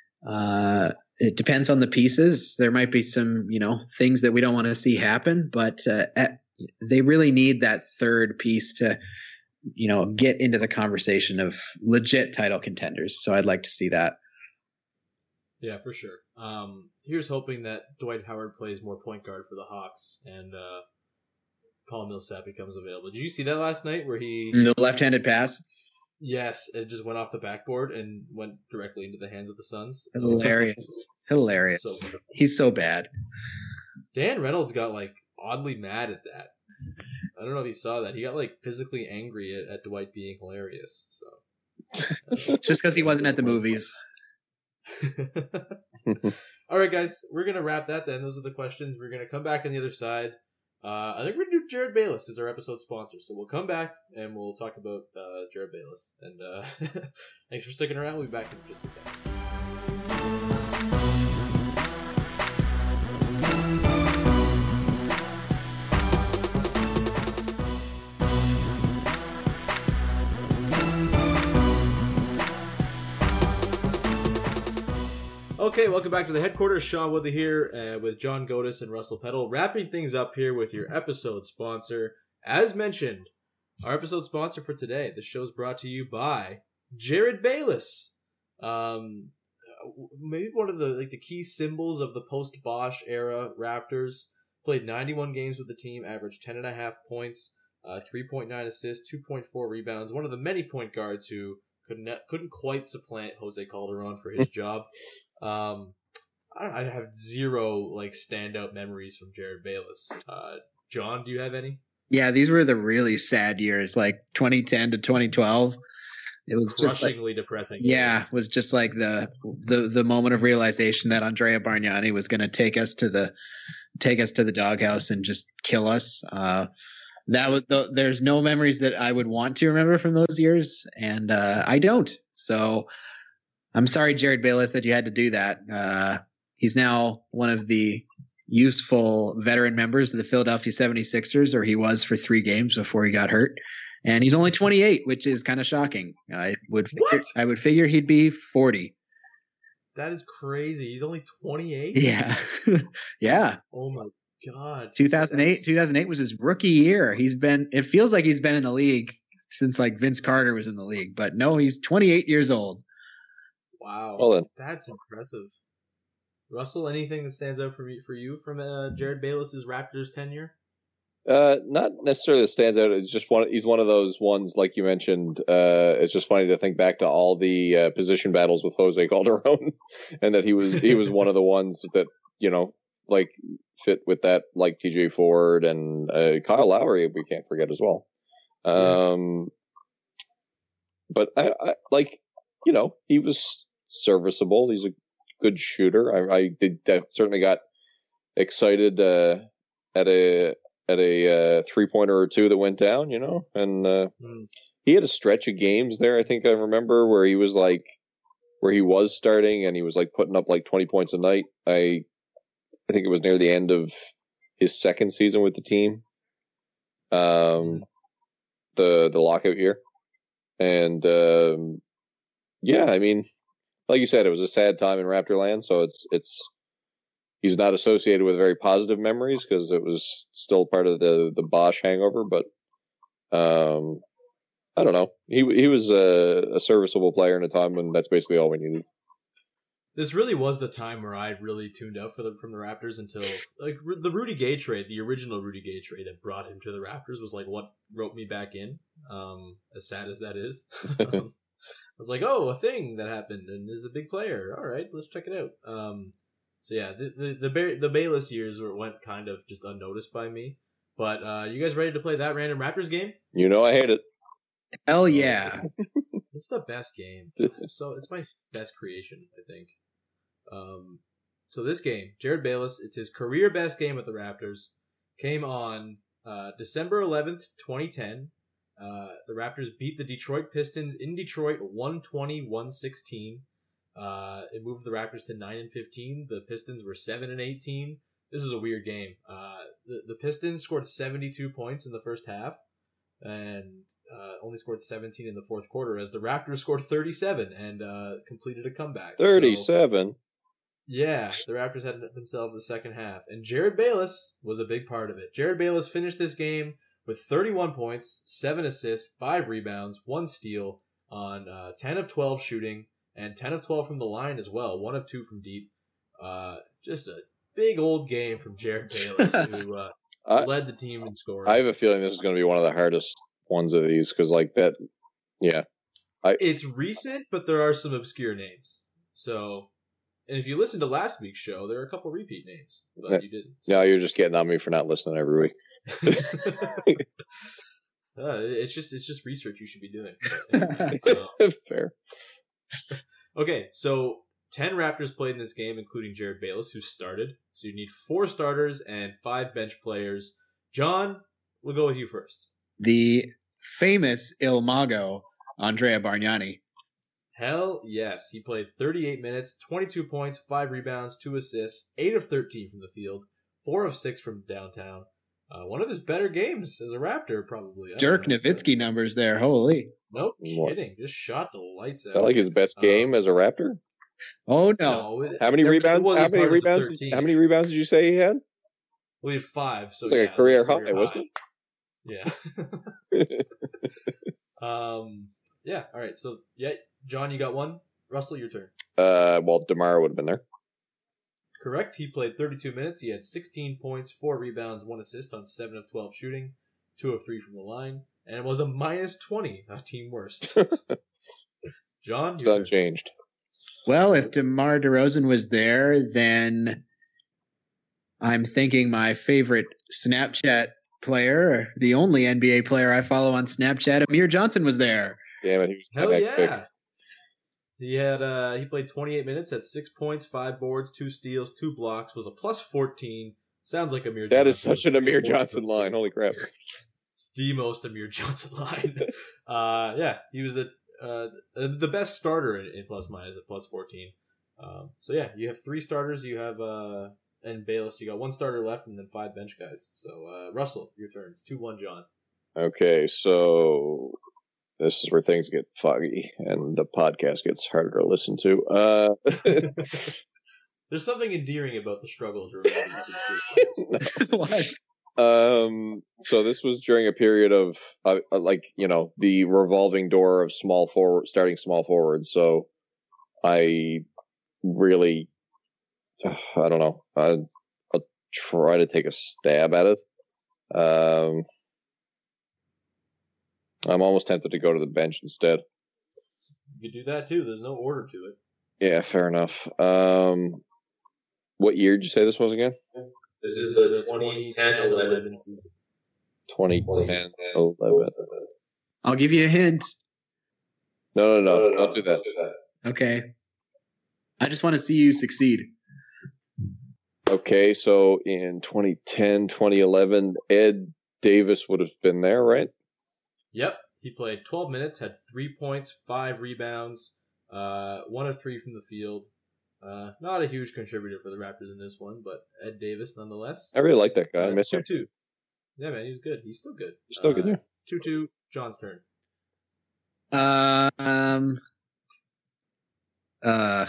Speaker 2: uh, it depends on the pieces. There might be some, you know, things that we don't want to see happen, but uh, at, they really need that third piece to, you know, get into the conversation of legit title contenders. So I'd like to see that.
Speaker 1: Yeah, for sure. Um, here's hoping that Dwight Howard plays more point guard for the Hawks and uh, Paul Millsap becomes available. Did you see that last night where he?
Speaker 2: The left-handed pass.
Speaker 1: Yes, it just went off the backboard and went directly into the hands of the Suns.
Speaker 2: Hilarious. Hilarious.
Speaker 1: So wonderful.
Speaker 2: He's so bad.
Speaker 1: Dan Reynolds got like oddly mad at that. I don't know if you saw that. He got like physically angry at, at Dwight being hilarious. So
Speaker 2: it's just because he wasn't at the movies.
Speaker 1: All right, guys, we're gonna wrap that then. Those are the questions. We're gonna come back on the other side. Uh, I think we're gonna do Jared Bayless as our episode sponsor. So we'll come back and we'll talk about uh, Jared Bayless. And uh, thanks for sticking around. We'll be back in just a second. Okay, welcome back to the headquarters. Sean Woodley here uh, with John Godis and Russell Peddle, wrapping things up here with your episode sponsor. As mentioned, our episode sponsor for today, the show's brought to you by Jared Bayless. Um, maybe one of the like the key symbols of the post-Bosch era Raptors. Played ninety-one games with the team, averaged ten point five points, uh, three point nine assists, two point four rebounds. One of the many point guards who couldn't couldn't quite supplant Jose Calderon for his job. Um, I, I have zero like standout memories from Jared Bayless. Uh, John, do you have any?
Speaker 2: Yeah, these were the really sad years, like twenty ten to twenty twelve. It was just like,
Speaker 1: crushingly depressing.
Speaker 2: Yeah,
Speaker 1: years.
Speaker 2: it was just like the the the moment of realization that Andrea Bargnani was going to take us to the take us to the doghouse and just kill us. Uh, that was the, there's no memories that I would want to remember from those years, and uh, I don't. So. I'm sorry, Jared Bayless, that you had to do that. Uh, he's now one of the useful veteran members of the Philadelphia seventy-sixers, or he was for three games before he got hurt. And he's only twenty-eight, which is kind of shocking. I would figure,
Speaker 1: what?
Speaker 2: I would figure he'd be forty.
Speaker 1: That is crazy. He's only twenty-eight?
Speaker 2: Yeah. Yeah.
Speaker 1: Oh, my God.
Speaker 2: two thousand eight That's... two thousand eight was his rookie year. He's been, it feels like he's been in the league since like Vince Carter was in the league. But no, he's twenty-eight years old.
Speaker 1: Wow,
Speaker 3: well then.
Speaker 1: That's impressive. Russell, anything that stands out for you, for you from uh, Jared Bayless's Raptors tenure?
Speaker 3: Uh, not necessarily that stands out. It's just one. He's one of those ones, like you mentioned. Uh, it's just funny to think back to all the uh, position battles with Jose Calderon, and that he was he was one of the ones that you know like fit with that, like T J Ford and uh, Kyle Lowry. We can't forget as well. Um, yeah. But I, I like you know he was serviceable. He's a good shooter. I, I did I certainly got excited uh, at a at a uh, three pointer or two that went down, you know, and uh, mm. he had a stretch of games there. I think I remember where he was like where he was starting and he was like putting up like twenty points a night. I I think it was near the end of his second season with the team, um, the the lockout year, and um, yeah, I mean. Like you said, it was a sad time in Raptorland, so it's it's he's not associated with very positive memories because it was still part of the the Bosch hangover. But um, I don't know. He he was a, a serviceable player in a time when that's basically all we needed.
Speaker 1: This really was the time where I really tuned out for the, from the Raptors until like the Rudy Gay trade, the original Rudy Gay trade that brought him to the Raptors was like what roped me back in. Um, as sad as that is. um, I was like, oh, a thing that happened and is a big player. All right, let's check it out. Um, so yeah, the the the, Bay- the Bayless years were, went kind of just unnoticed by me. But uh, you guys ready to play that random Raptors game?
Speaker 3: You know I hate it.
Speaker 2: Hell yeah!
Speaker 1: It's, it's the best game. So it's my best creation, I think. Um, so this game, Jared Bayless, it's his career best game with the Raptors. Came on uh, December eleventh, twenty ten. Uh, the Raptors beat the Detroit Pistons in Detroit one twenty to one sixteen. Uh, it moved the Raptors to nine and fifteen. The Pistons were seven and eighteen. This is a weird game. Uh, the, the Pistons scored seventy-two points in the first half and uh, only scored seventeen in the fourth quarter as the Raptors scored thirty-seven and uh, completed a comeback.
Speaker 3: thirty-seven?
Speaker 1: So, yeah, the Raptors had themselves a second half. And Jared Bayless was a big part of it. Jared Bayless finished this game with thirty-one points, seven assists, five rebounds, one steal on uh, ten of twelve shooting, and ten of twelve from the line as well, one of two from deep. Uh, just a big old game from Jared Bayless, who uh, I, led the team in scoring.
Speaker 3: I have a feeling this is going to be one of the hardest ones of these, because like that, yeah. I,
Speaker 1: it's recent, but there are some obscure names. So and if you listened to last week's show, there are a couple repeat names, but
Speaker 3: Yeah.
Speaker 1: you didn't.
Speaker 3: No, you're just getting on me for not listening every week.
Speaker 1: uh, it's just it's just research you should be doing. Anyway, uh,
Speaker 3: Fair.
Speaker 1: okay, so ten Raptors played in this game, including Jared Bayless, who started. So you need four starters and five bench players. John, we'll go with you first.
Speaker 2: The famous Il Mago, Andrea Bargnani.
Speaker 1: Hell yes. He played thirty-eight minutes, twenty-two points, five rebounds, two assists, eight of thirteen from the field, four of six from downtown. Uh, one of his better games as a Raptor, probably. I
Speaker 2: Dirk
Speaker 1: don't know.
Speaker 2: Nowitzki numbers there. Holy.
Speaker 1: No
Speaker 3: What?
Speaker 1: kidding. Just shot the lights
Speaker 3: Is that
Speaker 1: out.
Speaker 3: like his best game
Speaker 1: Um,
Speaker 3: as a Raptor?
Speaker 2: Oh, no.
Speaker 1: No, it-
Speaker 3: How many
Speaker 1: there was- it
Speaker 3: rebounds?
Speaker 1: wasn't
Speaker 3: How many
Speaker 1: part of the
Speaker 3: rebounds?
Speaker 1: thirteen.
Speaker 3: How many rebounds did you say he had?
Speaker 1: We had five. So
Speaker 3: It's like
Speaker 1: yeah,
Speaker 3: a
Speaker 1: it was
Speaker 3: career high, wasn't
Speaker 1: Yeah. um. Yeah. All right. So yeah, John, you got one. Russell, your turn.
Speaker 3: Uh, well, DeMar would have been there.
Speaker 1: Correct. He played thirty-two minutes. He had sixteen points, four rebounds, one assist on seven of twelve shooting, two of three from the line, and it was a minus twenty, a team worst. John,
Speaker 3: It's
Speaker 1: your turn.
Speaker 3: unchanged.
Speaker 2: Well, if DeMar DeRozan was there, then I'm thinking my favorite Snapchat player, the only N B A player I follow on Snapchat, Amir Johnson, was there.
Speaker 3: Damn it, he was my
Speaker 1: Hell
Speaker 3: next
Speaker 1: yeah.
Speaker 3: pick.
Speaker 1: He had uh he played twenty-eight minutes, had six points, five boards, two steals, two blocks, was a plus fourteen. Sounds like Amir
Speaker 3: That
Speaker 1: Johnson.
Speaker 3: is such an Amir Johnson line. Holy crap.
Speaker 1: It's the most Amir Johnson line. uh yeah, he was the uh the best starter in, in plus minus at plus fourteen. Um so yeah, you have three starters, you have uh and Bayless, you got one starter left and then five bench guys. So uh Russell, your turn. It's two one John.
Speaker 3: Okay, so this is where things get foggy and the podcast gets harder to listen to. Uh,
Speaker 1: There's something endearing about the struggle to remember these experiences.
Speaker 2: What?
Speaker 3: um, so this was during a period of uh, uh, like you know the revolving door of small forward, starting small forwards. So I really, I don't know. I, I'll try to take a stab at it. Um, I'm almost tempted to go to the bench instead.
Speaker 1: You could do that too. There's no order to it.
Speaker 3: Yeah, fair enough. Um, what year did you say this was again?
Speaker 1: This is the twenty ten eleven season.
Speaker 3: twenty ten eleven.
Speaker 2: I'll give you a hint.
Speaker 3: No, no, no, don't do that.
Speaker 2: Okay. I just want to see you succeed.
Speaker 3: Okay, so in twenty ten, twenty eleven, Ed Davis would have been there, right?
Speaker 1: Yep. He played twelve minutes, had three points, five rebounds, uh, one of three from the field. Uh, not a huge contributor for the Raptors in this one, but Ed Davis nonetheless.
Speaker 3: I really like that guy. I
Speaker 1: Uh,
Speaker 3: miss him.
Speaker 1: two two. Yeah, man, he was good. He's still good.
Speaker 3: He's still good,
Speaker 1: Uh,
Speaker 3: yeah.
Speaker 1: two two, John's turn.
Speaker 2: Uh, um, uh,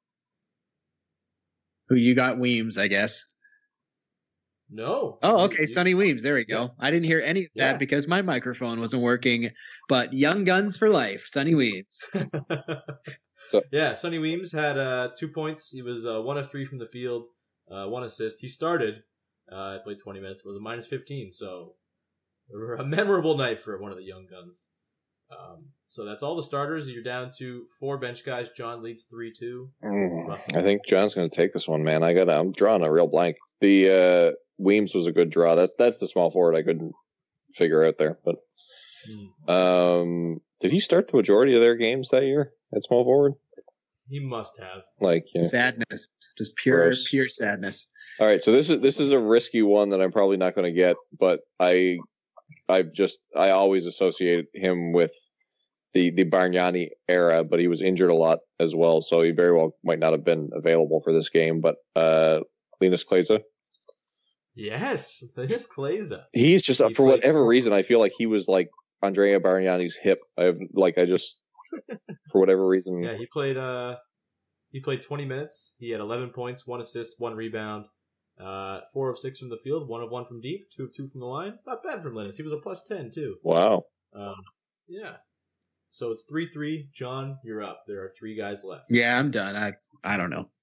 Speaker 2: who you got? Weems, I guess.
Speaker 1: No.
Speaker 2: Oh,
Speaker 1: You-
Speaker 2: okay,
Speaker 1: you-
Speaker 2: Sonny Weems. There we go.
Speaker 1: Yeah.
Speaker 2: I didn't hear any of that
Speaker 1: Yeah.
Speaker 2: because my microphone wasn't working. But Young Guns for life, Sonny Weems.
Speaker 3: So-
Speaker 1: yeah, Sonny Weems had uh, two points. He was uh, one of three from the field, uh, one assist. He started, uh, played twenty minutes, was a minus fifteen. So a memorable night for one of the young guns. Um, so that's all the starters. You're down to four bench guys. John leads three two.
Speaker 3: Mm, I think John's going to take this one, man. I got. I'm drawing a real blank. The uh, Weems was a good draw. That that's the small forward I couldn't figure out there. But
Speaker 1: Hmm.
Speaker 3: um, did he start the majority of their games that year at small forward?
Speaker 1: He must have.
Speaker 3: Like, yeah.
Speaker 2: Sadness, just pure,
Speaker 3: Gross.
Speaker 2: pure sadness.
Speaker 3: All right, so this is this is a risky one that I'm probably not going to get, but I I've just I always associate him with the the Bargnani era, but he was injured a lot as well, so he very well might not have been available for this game. But uh, Linus Kleza,
Speaker 1: Yes, Linus Kleza.
Speaker 3: he's just
Speaker 1: He
Speaker 3: for
Speaker 1: played
Speaker 3: whatever
Speaker 1: four-
Speaker 3: reason I feel like he was like Andrea Bargnani's hip. I have like I just for whatever reason.
Speaker 1: Yeah, he played. Uh, he played twenty minutes. He had eleven points, one assist, one rebound, uh, four of six from the field, one of one from deep, two of two from the line. Not bad from Linus. He was a plus ten too.
Speaker 3: Wow.
Speaker 1: Um, yeah. So it's three three. John, you're up. There are three guys left.
Speaker 2: Yeah, I'm done. I I don't know.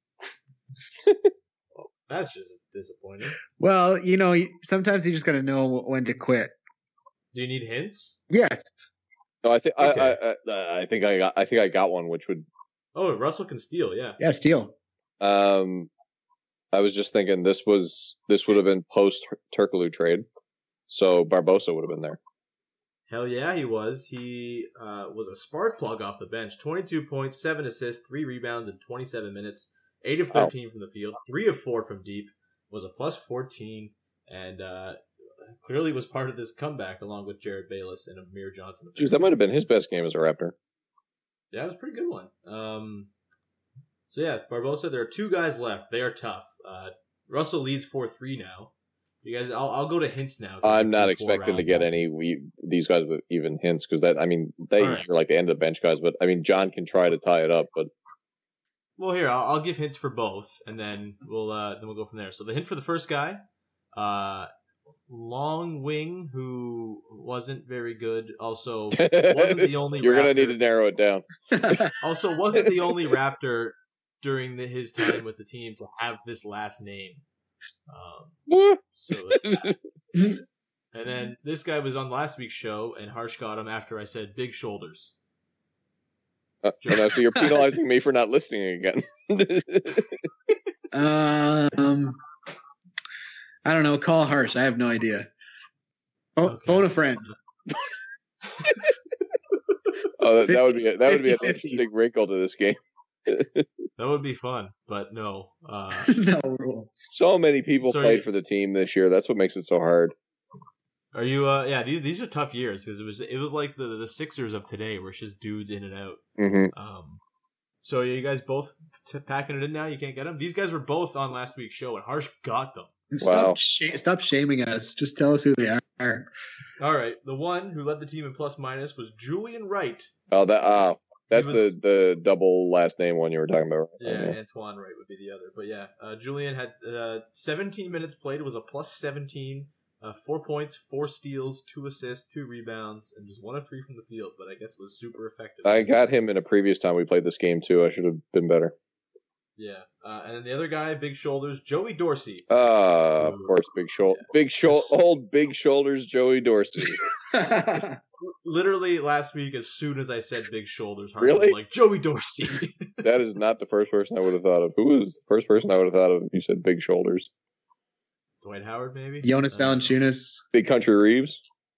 Speaker 1: That's just disappointing.
Speaker 2: Well, you know, sometimes you just got to know when to quit.
Speaker 1: Do you need hints?
Speaker 2: Yes.
Speaker 3: No, I think
Speaker 1: Okay.
Speaker 3: I, I I I think I got I think I got one, which would
Speaker 1: Oh, Russell can steal. Yeah.
Speaker 2: Yeah, steal.
Speaker 3: Um, I was just thinking this was this would have been post Turkoglu trade, so Barbosa would have been there.
Speaker 1: Hell yeah, he was. He uh, was a spark plug off the bench. twenty-two points, seven assists, three rebounds in twenty-seven minutes. eight of thirteen wow. from the field, three of four from deep. Was a plus fourteen, and uh, clearly was part of this comeback along with Jared Bayless and Amir Johnson.
Speaker 3: Jeez, that might have been his best game as a Raptor.
Speaker 1: Yeah, it was a pretty good one. Um, so yeah, Barbosa, there are two guys left. They are tough. Uh, Russell leads four three now. You guys, I'll, I'll go to hints now.
Speaker 3: I'm not expecting to get now. any we, these guys with even hints because that I mean they right. are like the end of bench guys, but I mean John can try to tie it up, but
Speaker 1: well here I'll, I'll give hints for both, and then we'll uh, then we'll go from there. So the hint for the first guy, uh, long wing who wasn't very good. Also wasn't the only.
Speaker 3: You're
Speaker 1: Raptor.
Speaker 3: Gonna need to narrow it down.
Speaker 1: Also wasn't the only Raptor during the, his time with the team to have this last name. Um, so and then this guy was on last week's show, and Harsh got him after I said big shoulders.
Speaker 3: Uh, no, so you're penalizing me for not listening again.
Speaker 2: um, I don't know. Call Harsh. I have no idea. Oh, okay. Phone a friend.
Speaker 3: Oh, that, that would be a, that would be an interesting wrinkle to this game.
Speaker 1: That would be fun, but no. Uh,
Speaker 2: no rules.
Speaker 3: So many people so played for the team this year. That's what makes it so hard.
Speaker 1: Are you? Uh, yeah, these these are tough years because it was it was like the the Sixers of today, where it's just dudes in and out.
Speaker 3: Mm-hmm.
Speaker 1: Um, so are you guys both t- packing it in now? You can't get them. These guys were both on last week's show, and Harsh got them.
Speaker 2: Stop,
Speaker 3: wow!
Speaker 2: Sh- stop shaming us. Just tell us who they are.
Speaker 1: All right, the one who led the team in plus minus was Julian Wright.
Speaker 3: Oh, that uh That's was, the, the double last name one you were talking about.
Speaker 1: Yeah, yeah. Antoine Wright would be the other. But yeah, uh, Julian had uh, seventeen minutes played. It was a plus seventeen, uh, four points, four steals, two assists, two rebounds, and just one of three from the field. But I guess it was super effective.
Speaker 3: I got him in a previous time we played this game too. I should have been better.
Speaker 1: Yeah, uh, and then the other guy, big shoulders, Joey Dorsey.
Speaker 3: Ah, uh, of course, big shoulder, yeah. big shoulder, old big shoulders, Joey Dorsey.
Speaker 1: Literally last week, as soon as I said big shoulders, Harper
Speaker 3: really?
Speaker 1: was like Joey Dorsey.
Speaker 3: That is not the first person I would have thought of. Who was the first person I would have thought of if you said big shoulders?
Speaker 1: Dwight Howard, maybe.
Speaker 2: Jonas Valanciunas.
Speaker 3: Big Country Reeves.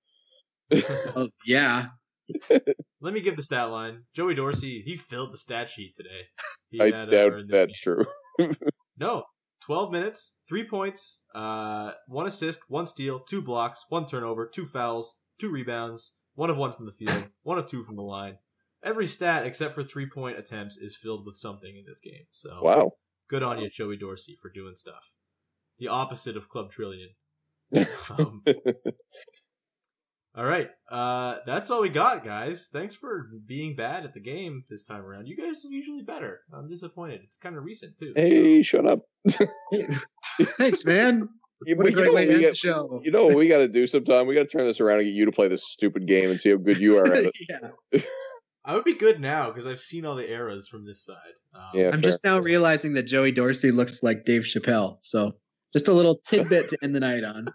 Speaker 2: Oh, yeah.
Speaker 1: Let me give the stat line. Joey Dorsey, he filled the stat sheet today. He
Speaker 3: I
Speaker 1: had,
Speaker 3: doubt
Speaker 1: uh,
Speaker 3: that's
Speaker 1: game.
Speaker 3: true.
Speaker 1: No. twelve minutes, three points, uh, one assist, one steal, two blocks, one turnover, two fouls, two rebounds, one of one from the field, one of two from the line. Every stat except for three-point attempts is filled with something in this game. So
Speaker 3: wow.
Speaker 1: Good on you, Joey Dorsey, for doing stuff. The opposite of Club Trillion. Um, all right. Uh, that's all we got, guys. Thanks for being bad at the game this time around. You guys are usually better. I'm disappointed. It's kind of recent, too.
Speaker 3: Hey, so. Shut up.
Speaker 2: Thanks, man.
Speaker 3: You,
Speaker 2: what a great way to end
Speaker 3: get,
Speaker 2: the show.
Speaker 3: You know what we got to do sometime? We got to turn this around and get you to play this stupid game and see how good you are at it.
Speaker 2: Yeah.
Speaker 1: I would be good now because I've seen all the eras from this side. Um,
Speaker 3: yeah,
Speaker 2: I'm
Speaker 3: fair.
Speaker 2: just now realizing that Joey Dorsey looks like Dave Chappelle. So just a little tidbit to end the night on.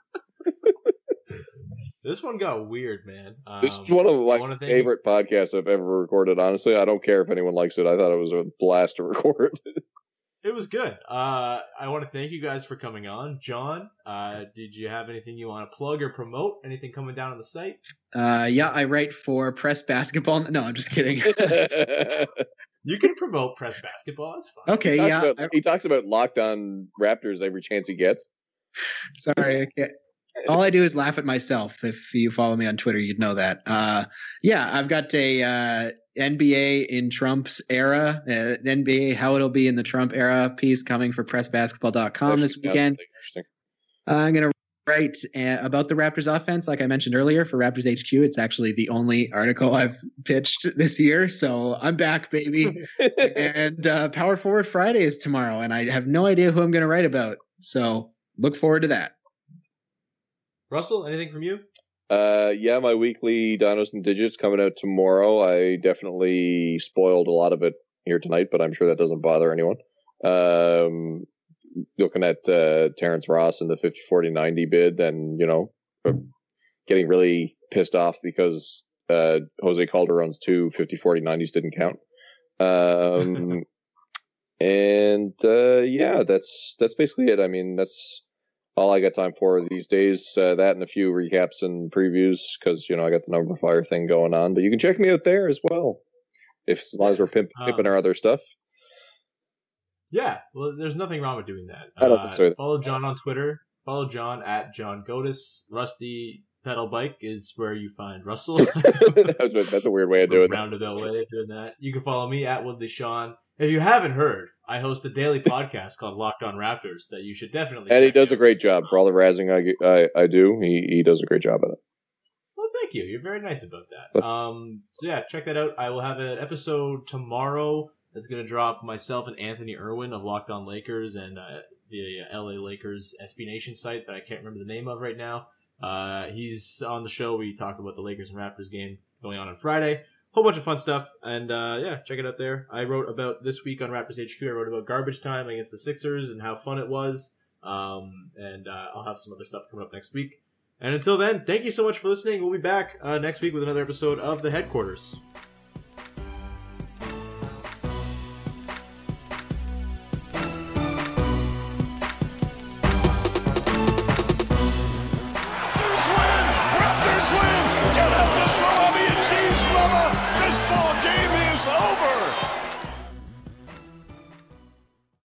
Speaker 1: This one got weird, man. Um,
Speaker 3: this is one of my favorite think... podcasts I've ever recorded. Honestly, I don't care if anyone likes it. I thought it was a blast to record.
Speaker 1: It was good. Uh, I want to thank you guys for coming on. John, uh, did you have anything you want to plug or promote? Anything coming down on the site?
Speaker 2: Uh, yeah, I write for Press Basketball. No, I'm just kidding.
Speaker 1: You can promote Press Basketball. It's fine.
Speaker 2: Okay,
Speaker 3: he
Speaker 2: yeah.
Speaker 3: About, he talks about Locked On Raptors every chance he gets.
Speaker 2: Sorry, I can't. All I do is laugh at myself. If you follow me on Twitter, you'd know that. Uh, yeah, I've got a uh, N B A in Trump's era, uh, N B A how it'll be in the Trump era piece coming for press basketball dot com this weekend.
Speaker 3: Really
Speaker 2: uh, I'm going to write uh, about the Raptors offense, like I mentioned earlier, for Raptors H Q. It's actually the only article I've pitched this year, so I'm back, baby. And uh, Power Forward Friday is tomorrow, and I have no idea who I'm going to write about. So look forward to that.
Speaker 1: Russell, anything from you?
Speaker 3: Uh, yeah, my weekly Dinos and Digits coming out tomorrow. I definitely spoiled a lot of it here tonight, but I'm sure that doesn't bother anyone. Um, looking at uh, Terrence Ross in the fifty forty ninety bid, and you know, getting really pissed off because uh, Jose Calderon's two fifty forty nineties didn't count. Um, And uh, yeah, that's that's basically it. I mean, that's all I got time for these days. Uh, that and a few recaps and previews because you know I got the number fire thing going on. But you can check me out there as well, if as long as we're pimp, pimping
Speaker 1: Um,
Speaker 3: our other stuff.
Speaker 1: Yeah, well, there's nothing wrong with doing that.
Speaker 3: I don't
Speaker 1: Uh,
Speaker 3: think so either.
Speaker 1: Follow John on Twitter. Follow John at John Godis. Rusty Pedal Bike is where you find Russell.
Speaker 3: that was, that's a weird way of doing it.
Speaker 1: Roundabout way of doing that. You can follow me at Woodley Sean. If you haven't heard, I host a daily podcast called Locked On Raptors that you should definitely.
Speaker 3: And he
Speaker 1: check
Speaker 3: does
Speaker 1: out.
Speaker 3: a great job for all the razzing I, I, I do. He he does a great job at it.
Speaker 1: Well, thank you. You're very nice about that. Um, so yeah, check that out. I will have an episode tomorrow that's going to drop myself and Anthony Irwin of Locked On Lakers and uh, the L A Lakers S B Nation site that I can't remember the name of right now. Uh, he's on the show. We talk about the Lakers and Raptors game going on on Friday. Whole bunch of fun stuff. And uh, yeah, check it out there. I wrote about this week on Raptors H Q. I wrote about garbage time against the Sixers and how fun it was. Um, and uh, I'll have some other stuff coming up next week. And until then, thank you so much for listening. We'll be back uh, next week with another episode of The Headquarters.